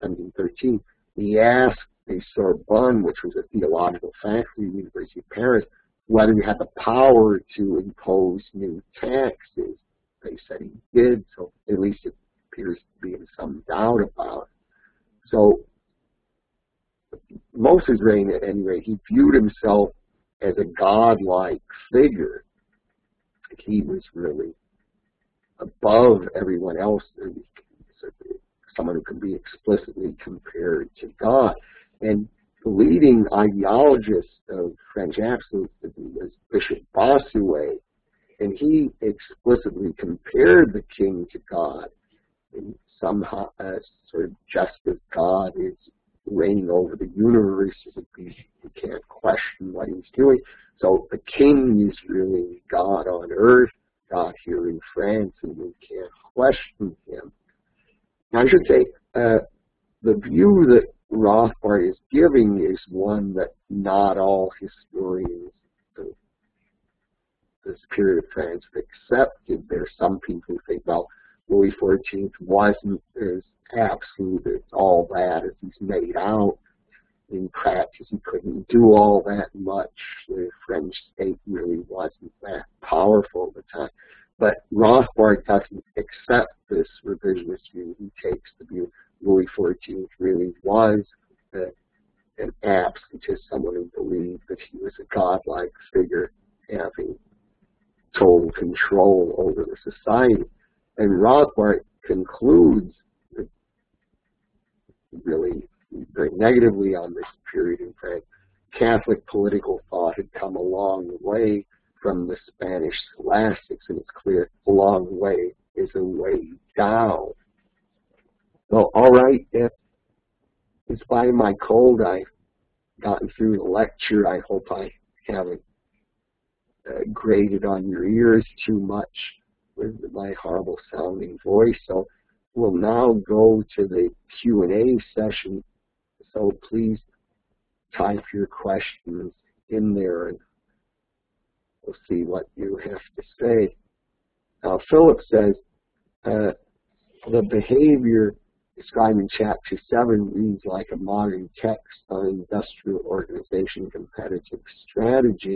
1713, he asked the Sorbonne, which was a theological faculty at the University of Paris, whether he had the power to impose new taxes. They said he did, so at least it appears to be in some doubt about it. So most of his reign, at any rate, he viewed himself as a godlike figure. He was really above everyone else, someone who can be explicitly compared to God. And the leading ideologist of French absolutism was Bishop Bossuet, and he explicitly compared the king to God, and somehow sort of just as God is reigning over the universe, you can't question what he's doing. So the king is really God on earth, God here in France, and we can't question him. Now, I should say, the view that Rothbard is giving is one that not all historians of this period of France have accepted. There are some people who think, well, Louis XIV wasn't as absolute as all that as he's made out. In practice, he couldn't do all that much. The French state really wasn't that powerful at the time. But Rothbard doesn't accept this revisionist view. He takes the view Louis XIV really was an absolutist, someone who believed that he was a godlike figure having total control over the society. And Rothbard concludes really very negatively on this period in France. Catholic political thought had come a long way from the Spanish scholastics, and it's clear a long way is a way down. So, all right, in spite of my cold, I've gotten through the lecture. I hope I haven't grated on your ears too much with my horrible sounding voice. So we'll now go to the Q&A session. So please type your questions in there and we'll see what you have to say. Philip says, the behavior described in Chapter 7 reads like a modern text on industrial organization competitive strategy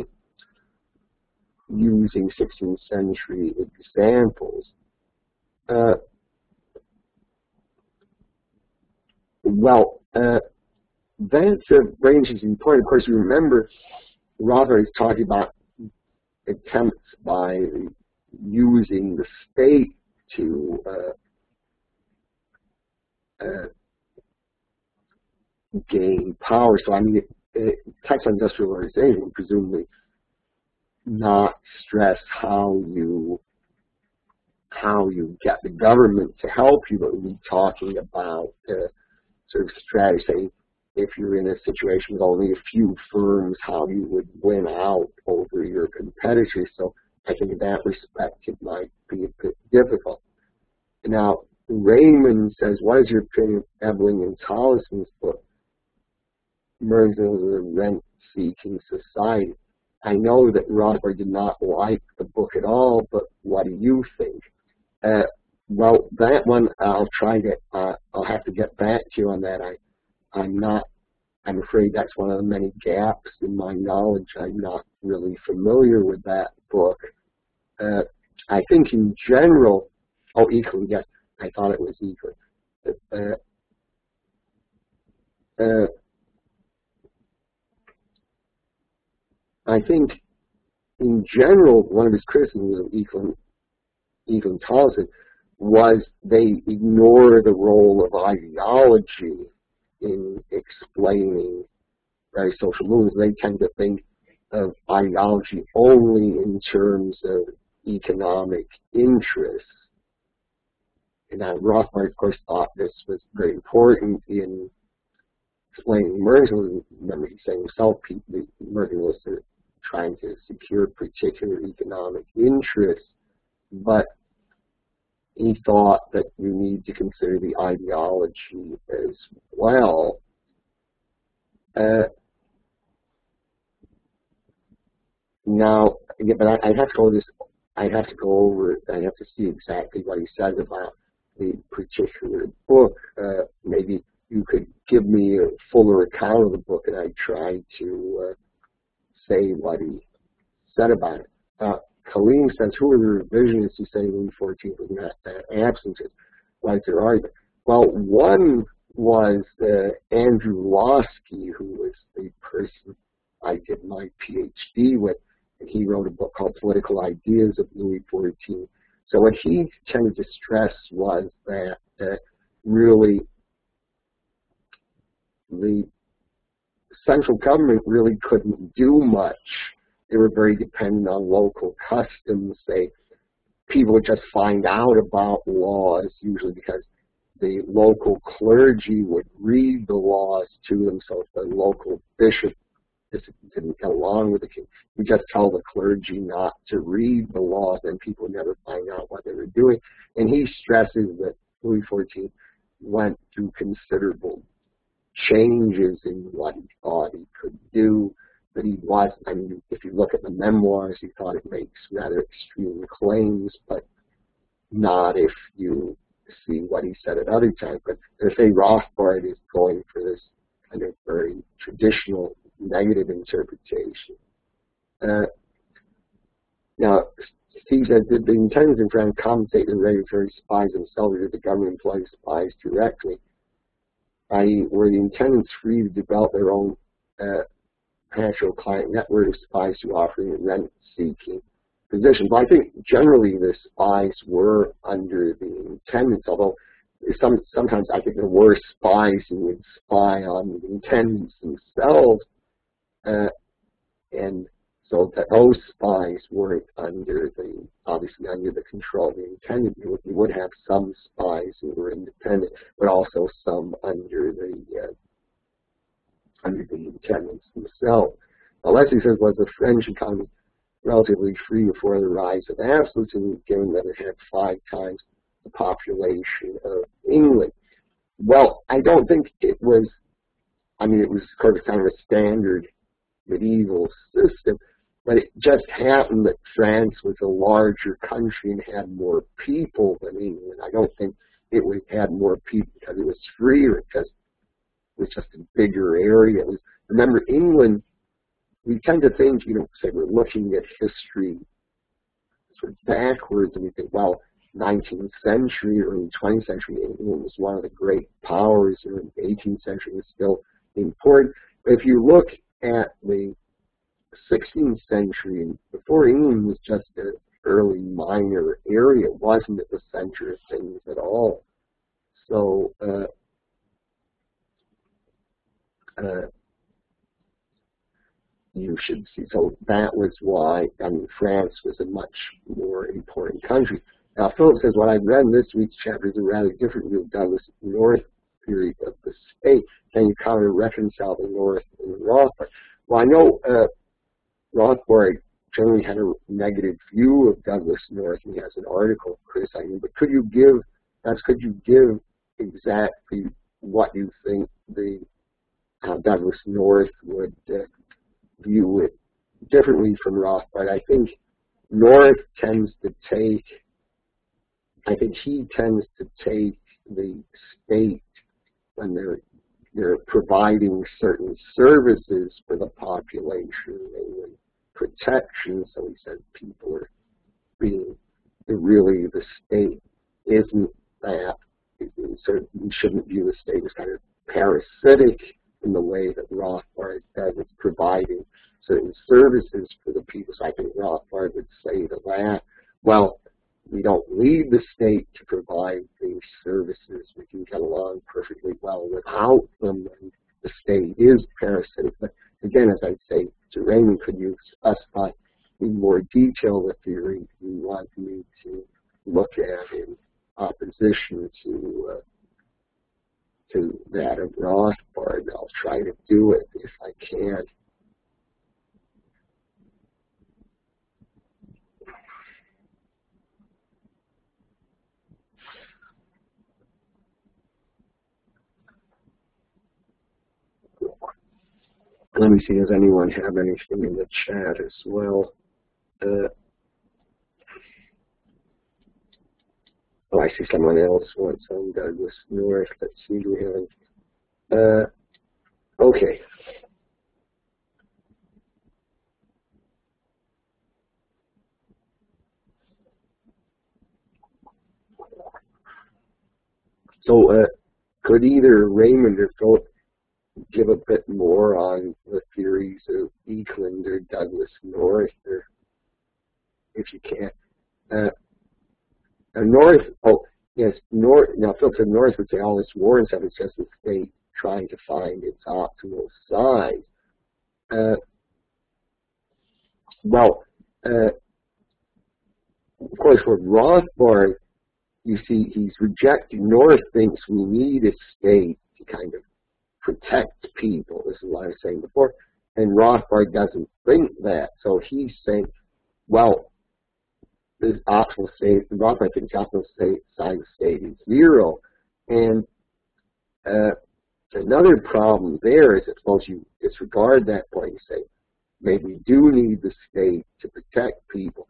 using 16th century examples. That's a very interesting point. Of course, you remember Rothbard is talking about attempts by using the state to gain power. So, I mean, text on industrial organization would presumably not stress how you get the government to help you, but we'd be talking about sort of strategy, say, if you're in a situation with only a few firms, how you would win out over your competitors. So I think in that respect it might be a bit difficult. Now, Raymond says, what is your opinion of Ebeling and Tollesen's book, Mernsville is a Rent-Seeking Society? I know that Rothbard did not like the book at all, but what do you think? Well, that one I'll try to, I'll have to get back to you on that. I'm afraid that's one of the many gaps in my knowledge. I'm not really familiar with that book. I think in general, oh, Eklund, yes, I thought it was Eklund. I think in general, one of his criticisms of Eklund Tollesen was they ignore the role of ideology in explaining various social movements. They tend to think of ideology only in terms of economic interests. And Rothbard, of course, thought this was very important in explaining Mernsville. Remember, he's saying himself, Mernsville was trying to secure particular economic interests, but he thought that you need to consider the ideology as well. Now, again, but I have to go over. I have to see exactly what he says about the particular book. Maybe you could give me a fuller account of the book, and I tried to say what he said about it. Colleen says, who are the revisionists who say Louis XIV was not absent? Like their argument. Well, one was Andrew Losky, who was the person I did my PhD with, and he wrote a book called Political Ideas of Louis XIV. So what he tended to stress was that really the central government really couldn't do much. They were very dependent on local customs. People would just find out about laws, usually because the local clergy would read the laws to them. So if the local bishop didn't get along with the king, you just tell the clergy not to read the laws, and people would never find out what they were doing. And he stresses that Louis XIV went through considerable changes in what he thought he could do, that he was. I mean, if you look at the memoirs, he thought it makes rather extreme claims, but not if you see what he said at other times. But they say Rothbard is going for this kind of very traditional negative interpretation. Now, Steve says, did the intendants in France compensate the regulatory spies themselves, or did the government employ spies directly? I.e., were the intendants free to develop their own actual client network of spies who offering rent-seeking positions? Well, I think generally the spies were under the intendants, although sometimes I think there were spies who would spy on the intendants themselves, and so that those spies weren't obviously under the control of the intendant. You would have some spies who were independent, but also some under the intendants themselves. Now, Leslie says, was the French economy relatively free before the rise of absolutism, given that it had 5 times the population of England? Well, I don't think it was. I mean, it was kind of a standard medieval system, but it just happened that France was a larger country and had more people than England. I don't think it would have had more people because it was freer, because it was just a bigger area. Remember, England, we tend to think, say we're looking at history sort of backwards, and we think, well, 19th century, early 20th century, England was one of the great powers, or in the 18th century was still important. But if you look at the 16th century, before England was just an early minor area, it wasn't at the center of things at all. So you should see, so that was why, I mean, France was a much more important country. Now, Philip says, what I've read in this week's chapter is a rather different view of Douglas North period of the state. Can you counter reconcile the North and the Rothbard? Well, I know Rothbard generally had a negative view of Douglas North, and he has an article criticizing him, but could you give exactly what you think Douglas North would view it differently from Rothbard? I think North tends to take, he tends to take the state when they're providing certain services for the population, mainly protection. So he said people are really, the state isn't that, so we shouldn't view the state as kind of parasitic in the way that Rothbard does. It's providing certain services for the people. So I think Rothbard would say to that, well, we don't need the state to provide these services. We can get along perfectly well without them, and the state is parasitic. But again, as I say to Raymond, could you specify in more detail the theory you want me to look at in opposition to that of Rothbard? I'll try to do it if I can. Let me see, does anyone have anything in the chat as well? Oh, I see someone else wants on Douglas North. Let's see, do we have Okay. So could either Raymond or Philip give a bit more on the theories of Eklund or Douglas North, or if you can? North, oh, yes, North, now Philip said North would say all this war and stuff is just the state trying to find its optimal size. Well, of course, with Rothbard, you see he's rejecting. North thinks we need a state to kind of protect people. This is what I was saying before. And Rothbard doesn't think that. So he's saying, well, this optimal state, Rothbard thinks optimal state, size of state is 0. And another problem there is that suppose you disregard that point and say, maybe we do need the state to protect people.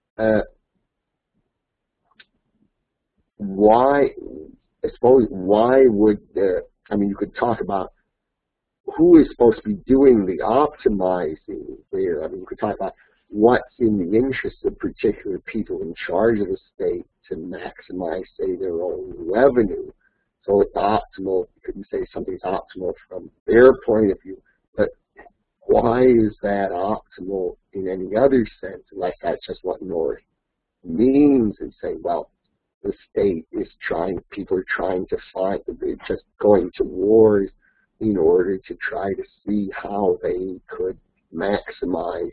Why, I suppose, why would, I mean, you could talk about who is supposed to be doing the optimizing there. I mean, you could talk about what's in the interest of particular people in charge of the state to maximize, say, their own revenue. So it's optimal, you could say something's optimal from their point of view, but why is that optimal in any other sense, unless that's just what North means, and say, well, the state is trying, people are trying to find, they're just going to wars in order to try to see how they could maximize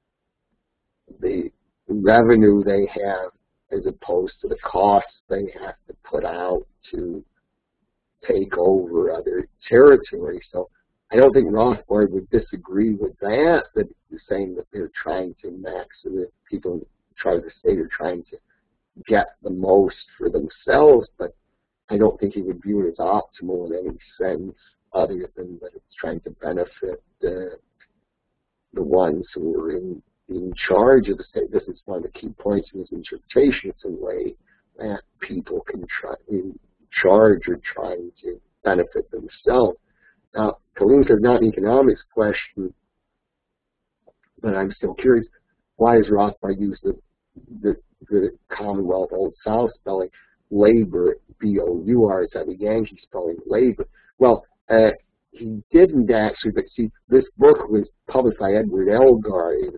the revenue they have as opposed to the costs they have to put out to take over other territory. So I don't think Rothbard would disagree with that, that he's saying that they're trying to maximize, people in charge of the state are trying to get the most for themselves, but I don't think he would view it as optimal in any sense other than that it's trying to benefit the ones who are in charge of the state. This is one of the key points in his interpretation. It's a way that people can try in charge or trying to benefit themselves. Now, Kalinka is not an economics question, but I'm still curious, why does Rothbard use the Commonwealth Old South spelling labor, B-O-U-R, is that the Yankee spelling labor? Well, he didn't actually, but see, this book was published by Edward Elgar. It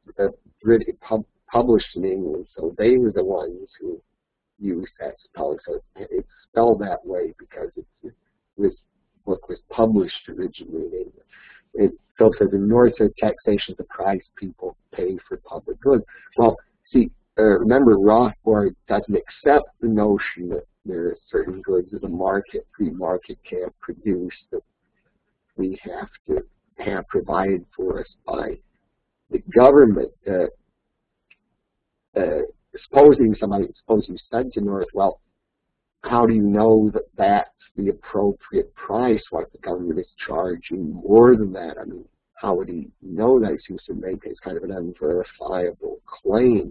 was published in England, so they were the ones who used that spelling. So it's spelled that way because this book was published originally in England. So it says in North says taxation is the price people pay for public goods. Well, see, remember Rothbard doesn't accept the notion that there are certain goods that the free market can't produce, that we have to have provided for us by the government. Suppose you said to North, well, how do you know that that's the appropriate price? What if the government is charging more than that? I mean, how would he know that? He seems to make it kind of an unverifiable claim.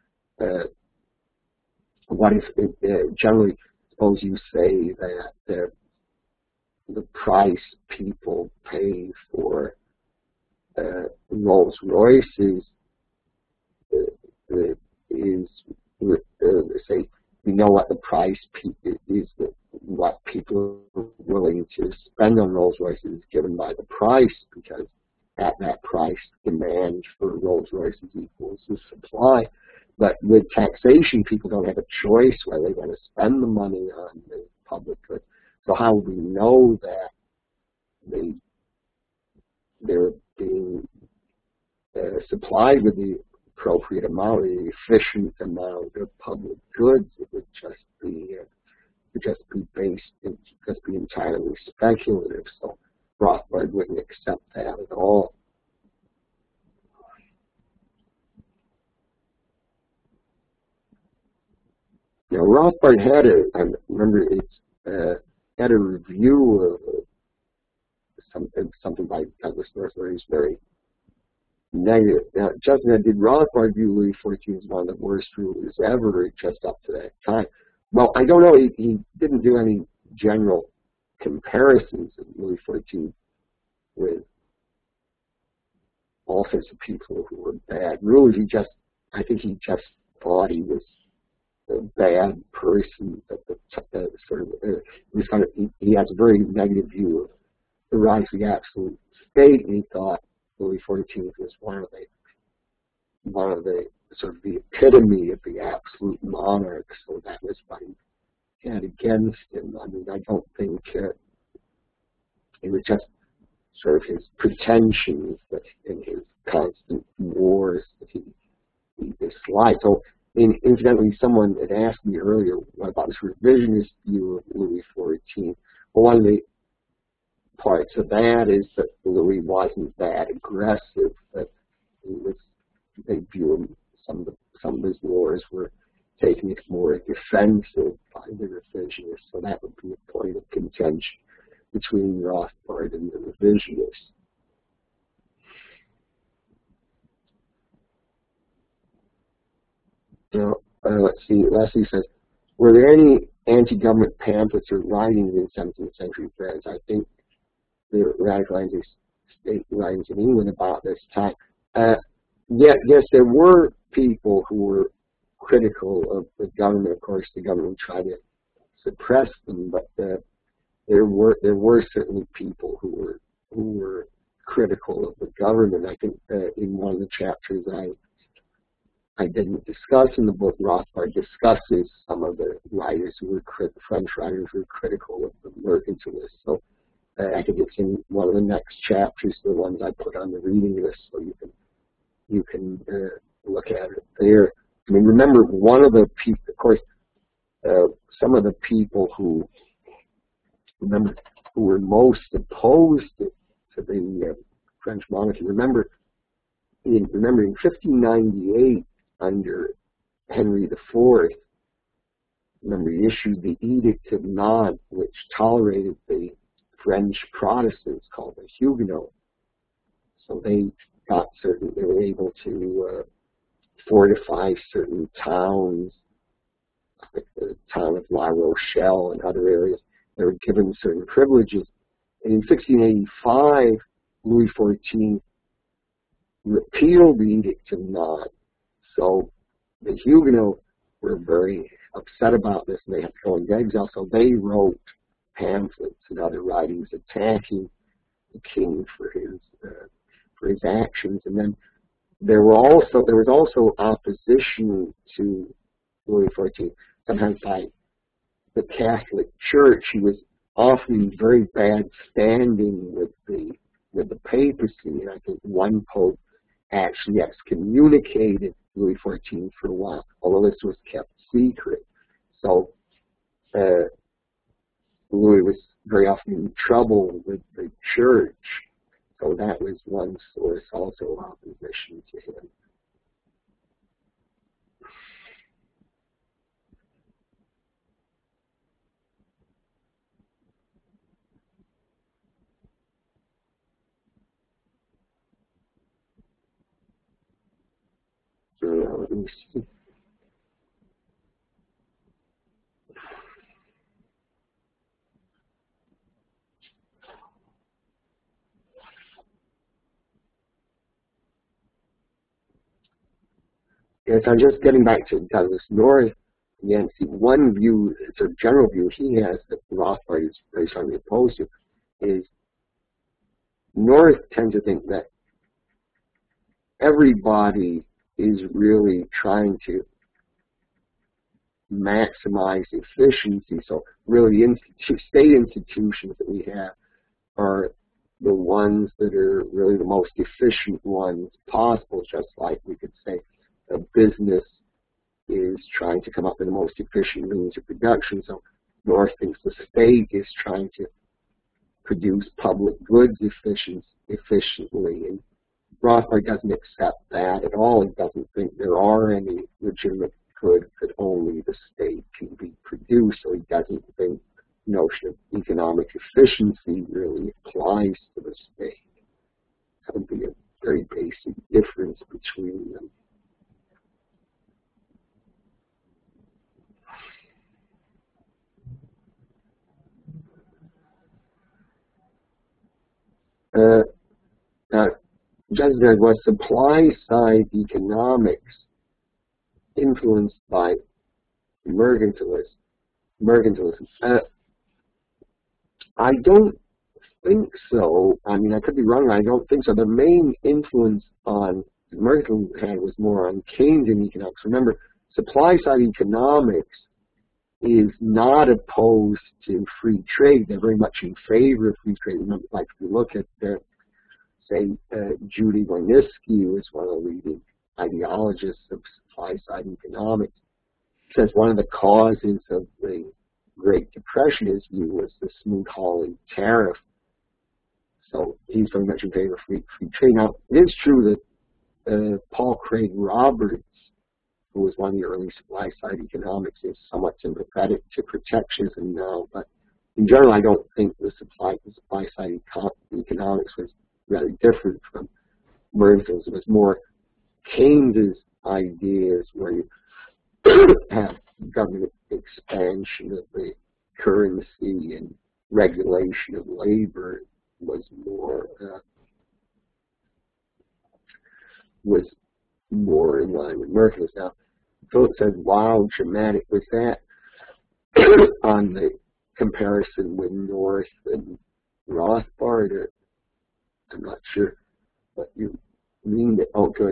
What if, generally, suppose you say that the price people pay for Rolls Royces is, say, we know what the price is, what people are willing to spend on Rolls Royces is given by the price, because at that price, demand for Rolls Royces equals the supply. But with taxation, people don't have a choice whether they want to spend the money on the public goods. So how would we know that they're being supplied with the appropriate amount, the efficient amount of public goods? It would just be based, it would just be entirely speculative. So Rothbard wouldn't accept that at all. Now, Rothbard had I remember had a review of something by Douglas North where he's very negative. Now, Justin, did Rothbard view Louis XIV as one of the worst rulers ever just up to that time? Well, I don't know. He didn't do any general comparisons of Louis XIV with all sorts of people who were bad. Really, I think he just thought he was a bad person. He has a very negative view of the rise of the absolute state, and he thought Louis XIV was one of the sort of the epitome of the absolute monarch. So that was what he had against him. I mean, I don't think it was just sort of his pretensions and his constant wars that he disliked. So, incidentally, someone had asked me earlier about this revisionist view of Louis XIV. Well, one of the parts of that is that Louis wasn't that aggressive, that they view him, some of his wars were taking it more defensive by the revisionists. So that would be a point of contention between Rothbard and the revisionists. Now, let's see, Leslie says, were there any anti-government pamphlets or writings in 17th century France? I think the radical anti-state writings in England about this time. Yes, there were people who were critical of the government. Of course, the government tried to suppress them, but there were certainly people who were critical of the government. I think in one of the chapters I didn't discuss in the book, Rothbard discusses some of the writers who were French writers who were critical of the mercantilists. So I think it's in one of the next chapters, the ones I put on the reading list, so you can look at it there. I mean, remember, one of the people, of course, some of the people who were most opposed to the French monarchy. Remember in 1598, under Henry IV, remember, he issued the Edict of Nantes, which tolerated the French Protestants called the Huguenots. So they were able to fortify certain towns, like the town of La Rochelle and other areas. They were given certain privileges. And in 1685, Louis XIV repealed the Edict of Nantes. So the Huguenots were very upset about this, and they had to go into exile. So they wrote pamphlets and other writings attacking the king for his actions. And then there was also opposition to Louis XIV, sometimes by the Catholic Church. He was often in very bad standing with the papacy, and I think one pope actually excommunicated Louis XIV for a while, although this was kept secret. So Louis was very often in trouble with the church. So that was one source also of opposition to him. Let me see. Yes, I'm just getting back to Douglas North again. See, one view, it's a general view he has that Rothbard is very strongly opposed to, is North tends to think that everybody is really trying to maximize efficiency. So really, state institutions that we have are the ones that are really the most efficient ones possible, just like we could say a business is trying to come up with the most efficient means of production. So North thinks the state is trying to produce public goods efficiently. And Rothbard doesn't accept that at all. He doesn't think there are any legitimate goods that only the state can be produced. So he doesn't think the notion of economic efficiency really applies to the state. That would be a very basic difference between them. Now, just as was supply side economics influenced by mercantilism? I don't think so. I mean, I could be wrong. I don't think so. The main influence on mercantilism had was more on Keynesian economics. Remember, supply side economics is not opposed to free trade. They're very much in favor of free trade. Remember, like if you look at say, Judy Wanniski, who is one of the leading ideologists of supply-side economics, says one of the causes of the Great Depression, his view, was the Smoot-Hawley tariff. So he's very much in favor of free trade. Now, it is true that Paul Craig Roberts, who was one of the early supply-side economics, is somewhat sympathetic to protectionism now, but in general, I don't think the supply-side economics was really different from mercantilism. It was more Keynes's ideas where you have government expansion of the currency and regulation of labor was more in line with mercantilism. Now, Philip says, "Wow, dramatic was that?" on the comparison with North and Rothbard, or I'm not sure what you mean. Oh, good.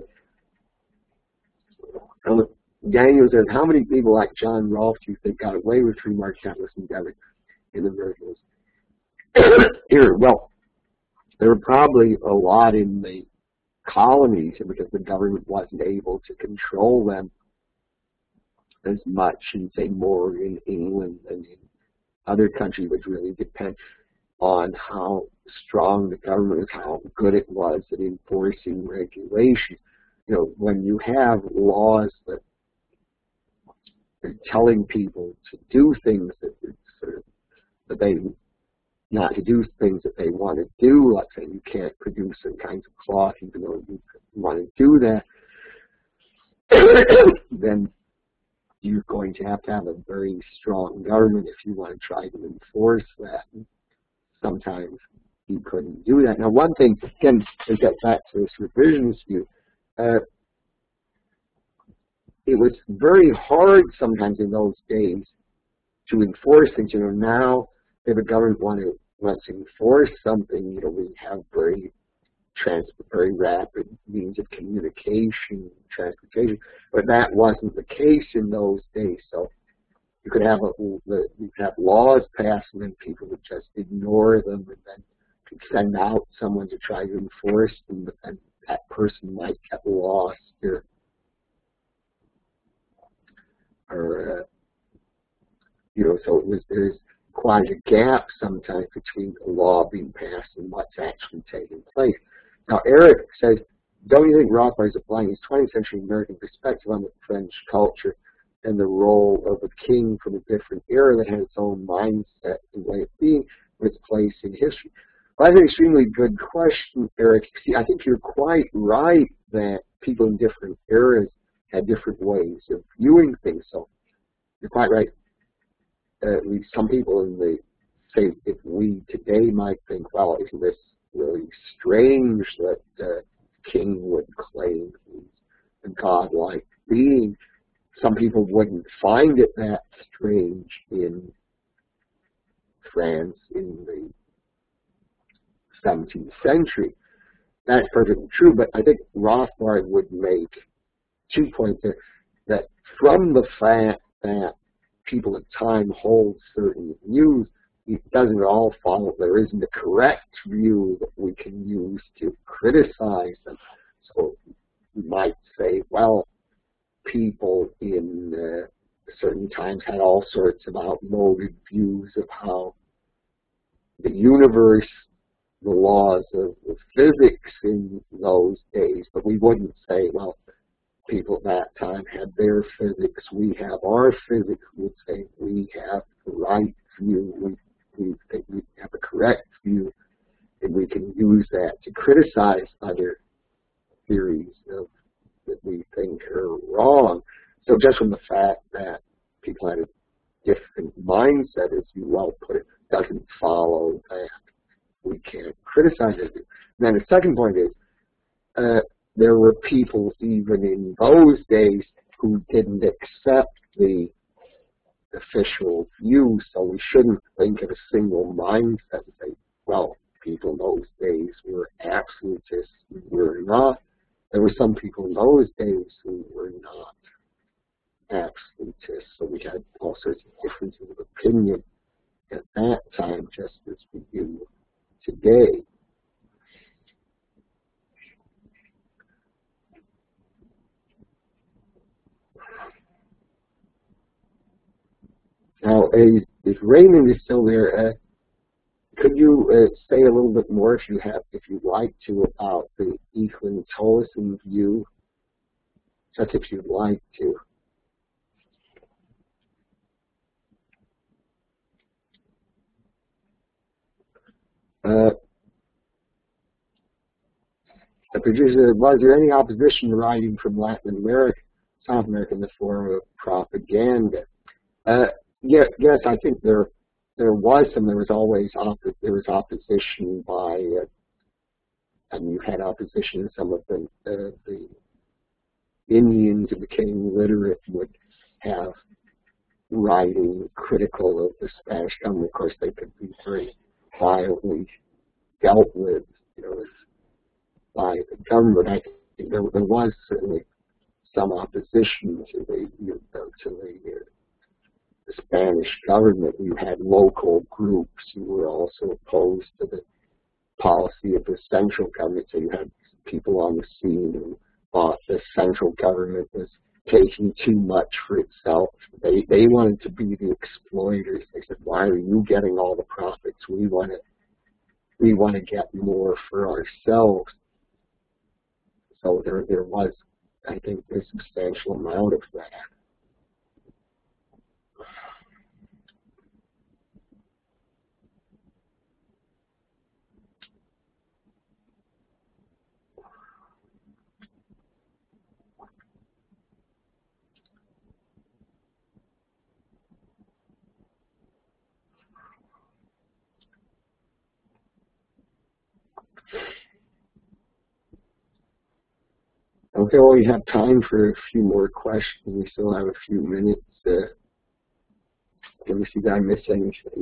Daniel says, "How many people like John Rolfe do you think got away with free market capitalism in the mercantilism?" Here, well, there were probably a lot in the colonies because the government wasn't able to control them as much in, say, Morgan, England, and in other countries, which really depend on how strong the government was, how good it was at enforcing regulations. You know, when you have laws that are telling people to do things that they not to do things that they want to do, like saying you can't produce certain kinds of cloth even though you want to do that, then you're going to have a very strong government if you want to try to enforce that. And sometimes you couldn't do that. Now, one thing, again, to get back to this revisionist view, it was very hard sometimes in those days to enforce things. You know, now if a government wants to enforce something, you know, we have very rapid means of communication, transportation, but that wasn't the case in those days. So you could have laws passed, and then people would just ignore them, and then could send out someone to try to enforce them, but then that person might get lost or you know, so there's quite a gap sometimes between the law being passed and what's actually taking place. Now, Eric says, "Don't you think Rothbard is applying his 20th century American perspective on the French culture and the role of a king from a different era that has its own mindset and way of being with its place in history?" Well, that's an extremely good question, Eric. See, I think you're quite right that people in different eras had different ways of viewing things. So you're quite right. At least some people in the, say, if we today might think, well, isn't this really strange that king would claim he's a godlike being? Some people wouldn't find it that strange in France in the 17th century. That's perfectly true, but I think Rothbard would make 2 points there. That from the fact that people at the time hold certain views, it doesn't all follow. There isn't a correct view that we can use to criticize them. So we might say, well, people in certain times had all sorts of outmoded views of how the universe, the laws of physics in those days, but we wouldn't say, well, people at that time had their physics, we have our physics. We'd say we have the right view, we think we have a correct view, and we can use that to criticize other theories that we think are wrong. So just from the fact that people had a different mindset, as you well put it, doesn't follow that we can't criticize it. then the second point is, there were people even in those days who didn't accept the official view, so we shouldn't think of a single mindset and say, well, people in those days were absolutists, we were not. There were some people in those days who were not absolutists, so we had all sorts of differences of opinion at that time, just as we do today. Now, if Raymond is still there, could you say a little bit more, if you'd like to, about the Eklund-Tolleson view, just if you'd like to? Producer, was there any opposition arising from Latin America, South America in the form of propaganda? Yes, I think there was some. There was always opposition by, and you had opposition in some of the Indians who became literate would have writing critical of the Spanish government. Of course, they could be very violently dealt with, by the government. I think there was certainly some opposition to the Spanish government. You had local groups who were also opposed to the policy of the central government. So you had people on the scene who thought the central government was taking too much for itself. They wanted to be the exploiters. They said, "Why are you getting all the profits? We want to get more for ourselves." So there was, I think, a substantial amount of that. Okay, well, we have time for a few more questions. We still have a few minutes. Let me see, did I miss anything?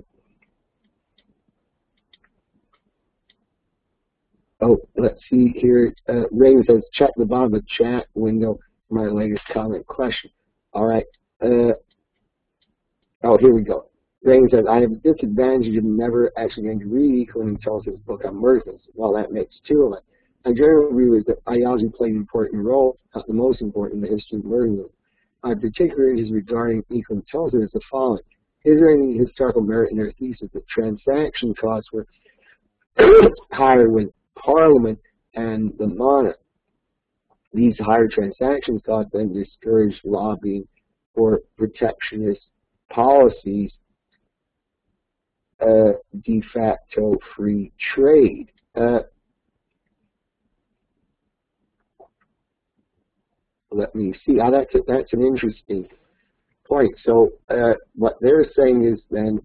Oh, let's see here. Ray says, check the bottom of the chat window for my latest comment question. All right. Oh, here we go. Ray says, I have a disadvantage of never actually going to read Eklund-Tolle's book on Muslims. Well, that makes two of it. My general view is that ideology played an important role, not the most important, in the history of Muslims. My particular interest regarding Eklund-Tolle is the following. Is there any historical merit in their thesis that transaction costs were higher with Parliament and the monarch? These higher transaction costs then discouraged lobbying for protectionist policies, de facto free trade. Let me see. That's an interesting point. So what they're saying is then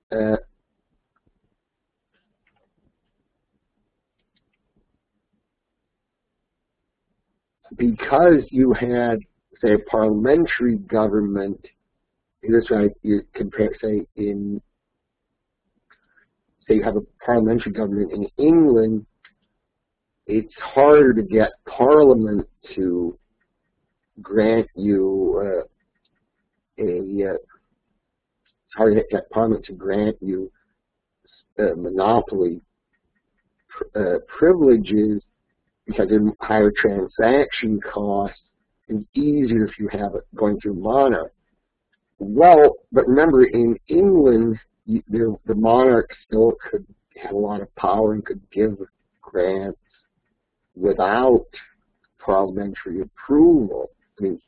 because you had, say, a parliamentary government, that's right, you compare, say, you have a parliamentary government in England, it's harder to get Parliament to grant you it's hard to get Parliament to grant you monopoly privileges because of higher transaction costs, and easier if you have it going through monarch. Well, but remember, in England, the monarch still could have a lot of power and could give grants without parliamentary approval. I mean,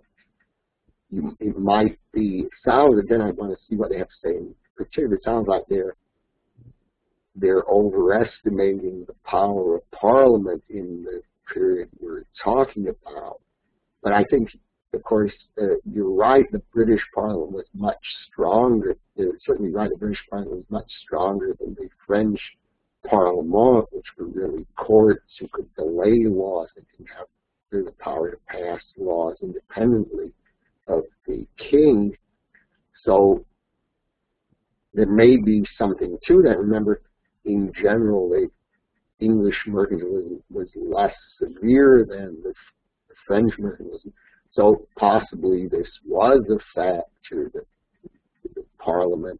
it might be, sounds, again, I want to see what they have to say in particular. It sounds like they're overestimating the power of Parliament in the period we're talking about. But I think, of course, you're right, the British Parliament was much stronger. You're certainly right, the British Parliament was much stronger than the French Parlement, which were really courts who could delay laws and didn't have the power to pass laws independently of the king. So there may be something to that. Remember, in general, the English murder was less severe than the French murder was. So possibly this was a factor that the Parliament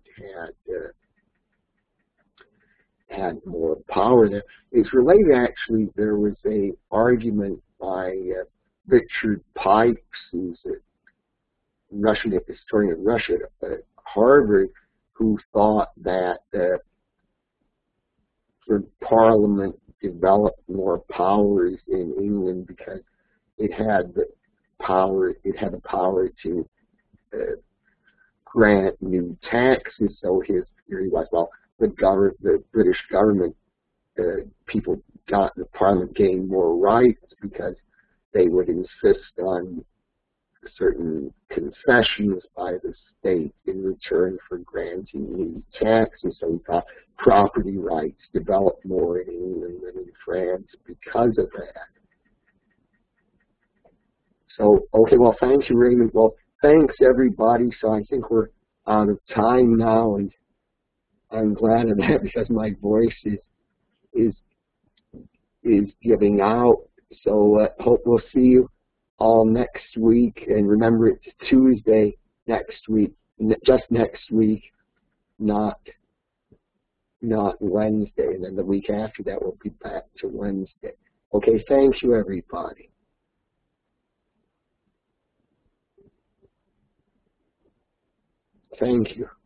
had more power there. It's related, actually. There was a argument by Richard Pipes, who's a Russian historian of Russia at Harvard, who thought that the Parliament developed more powers in England because it had the power to grant new taxes. So his theory was, well, the British government, the Parliament gained more rights because they would insist on certain concessions by the state in return for granting new taxes. So we thought property rights developed more in England than in France because of that. So, okay, well, thank you, Raymond. Well, thanks, everybody. So I think we're out of time now, and I'm glad of that because my voice is giving out. So hope we'll see you all next week. And remember, it's Tuesday next week, just next week, not Wednesday. And then the week after that, we'll be back to Wednesday. Okay, thank you, everybody. Thank you.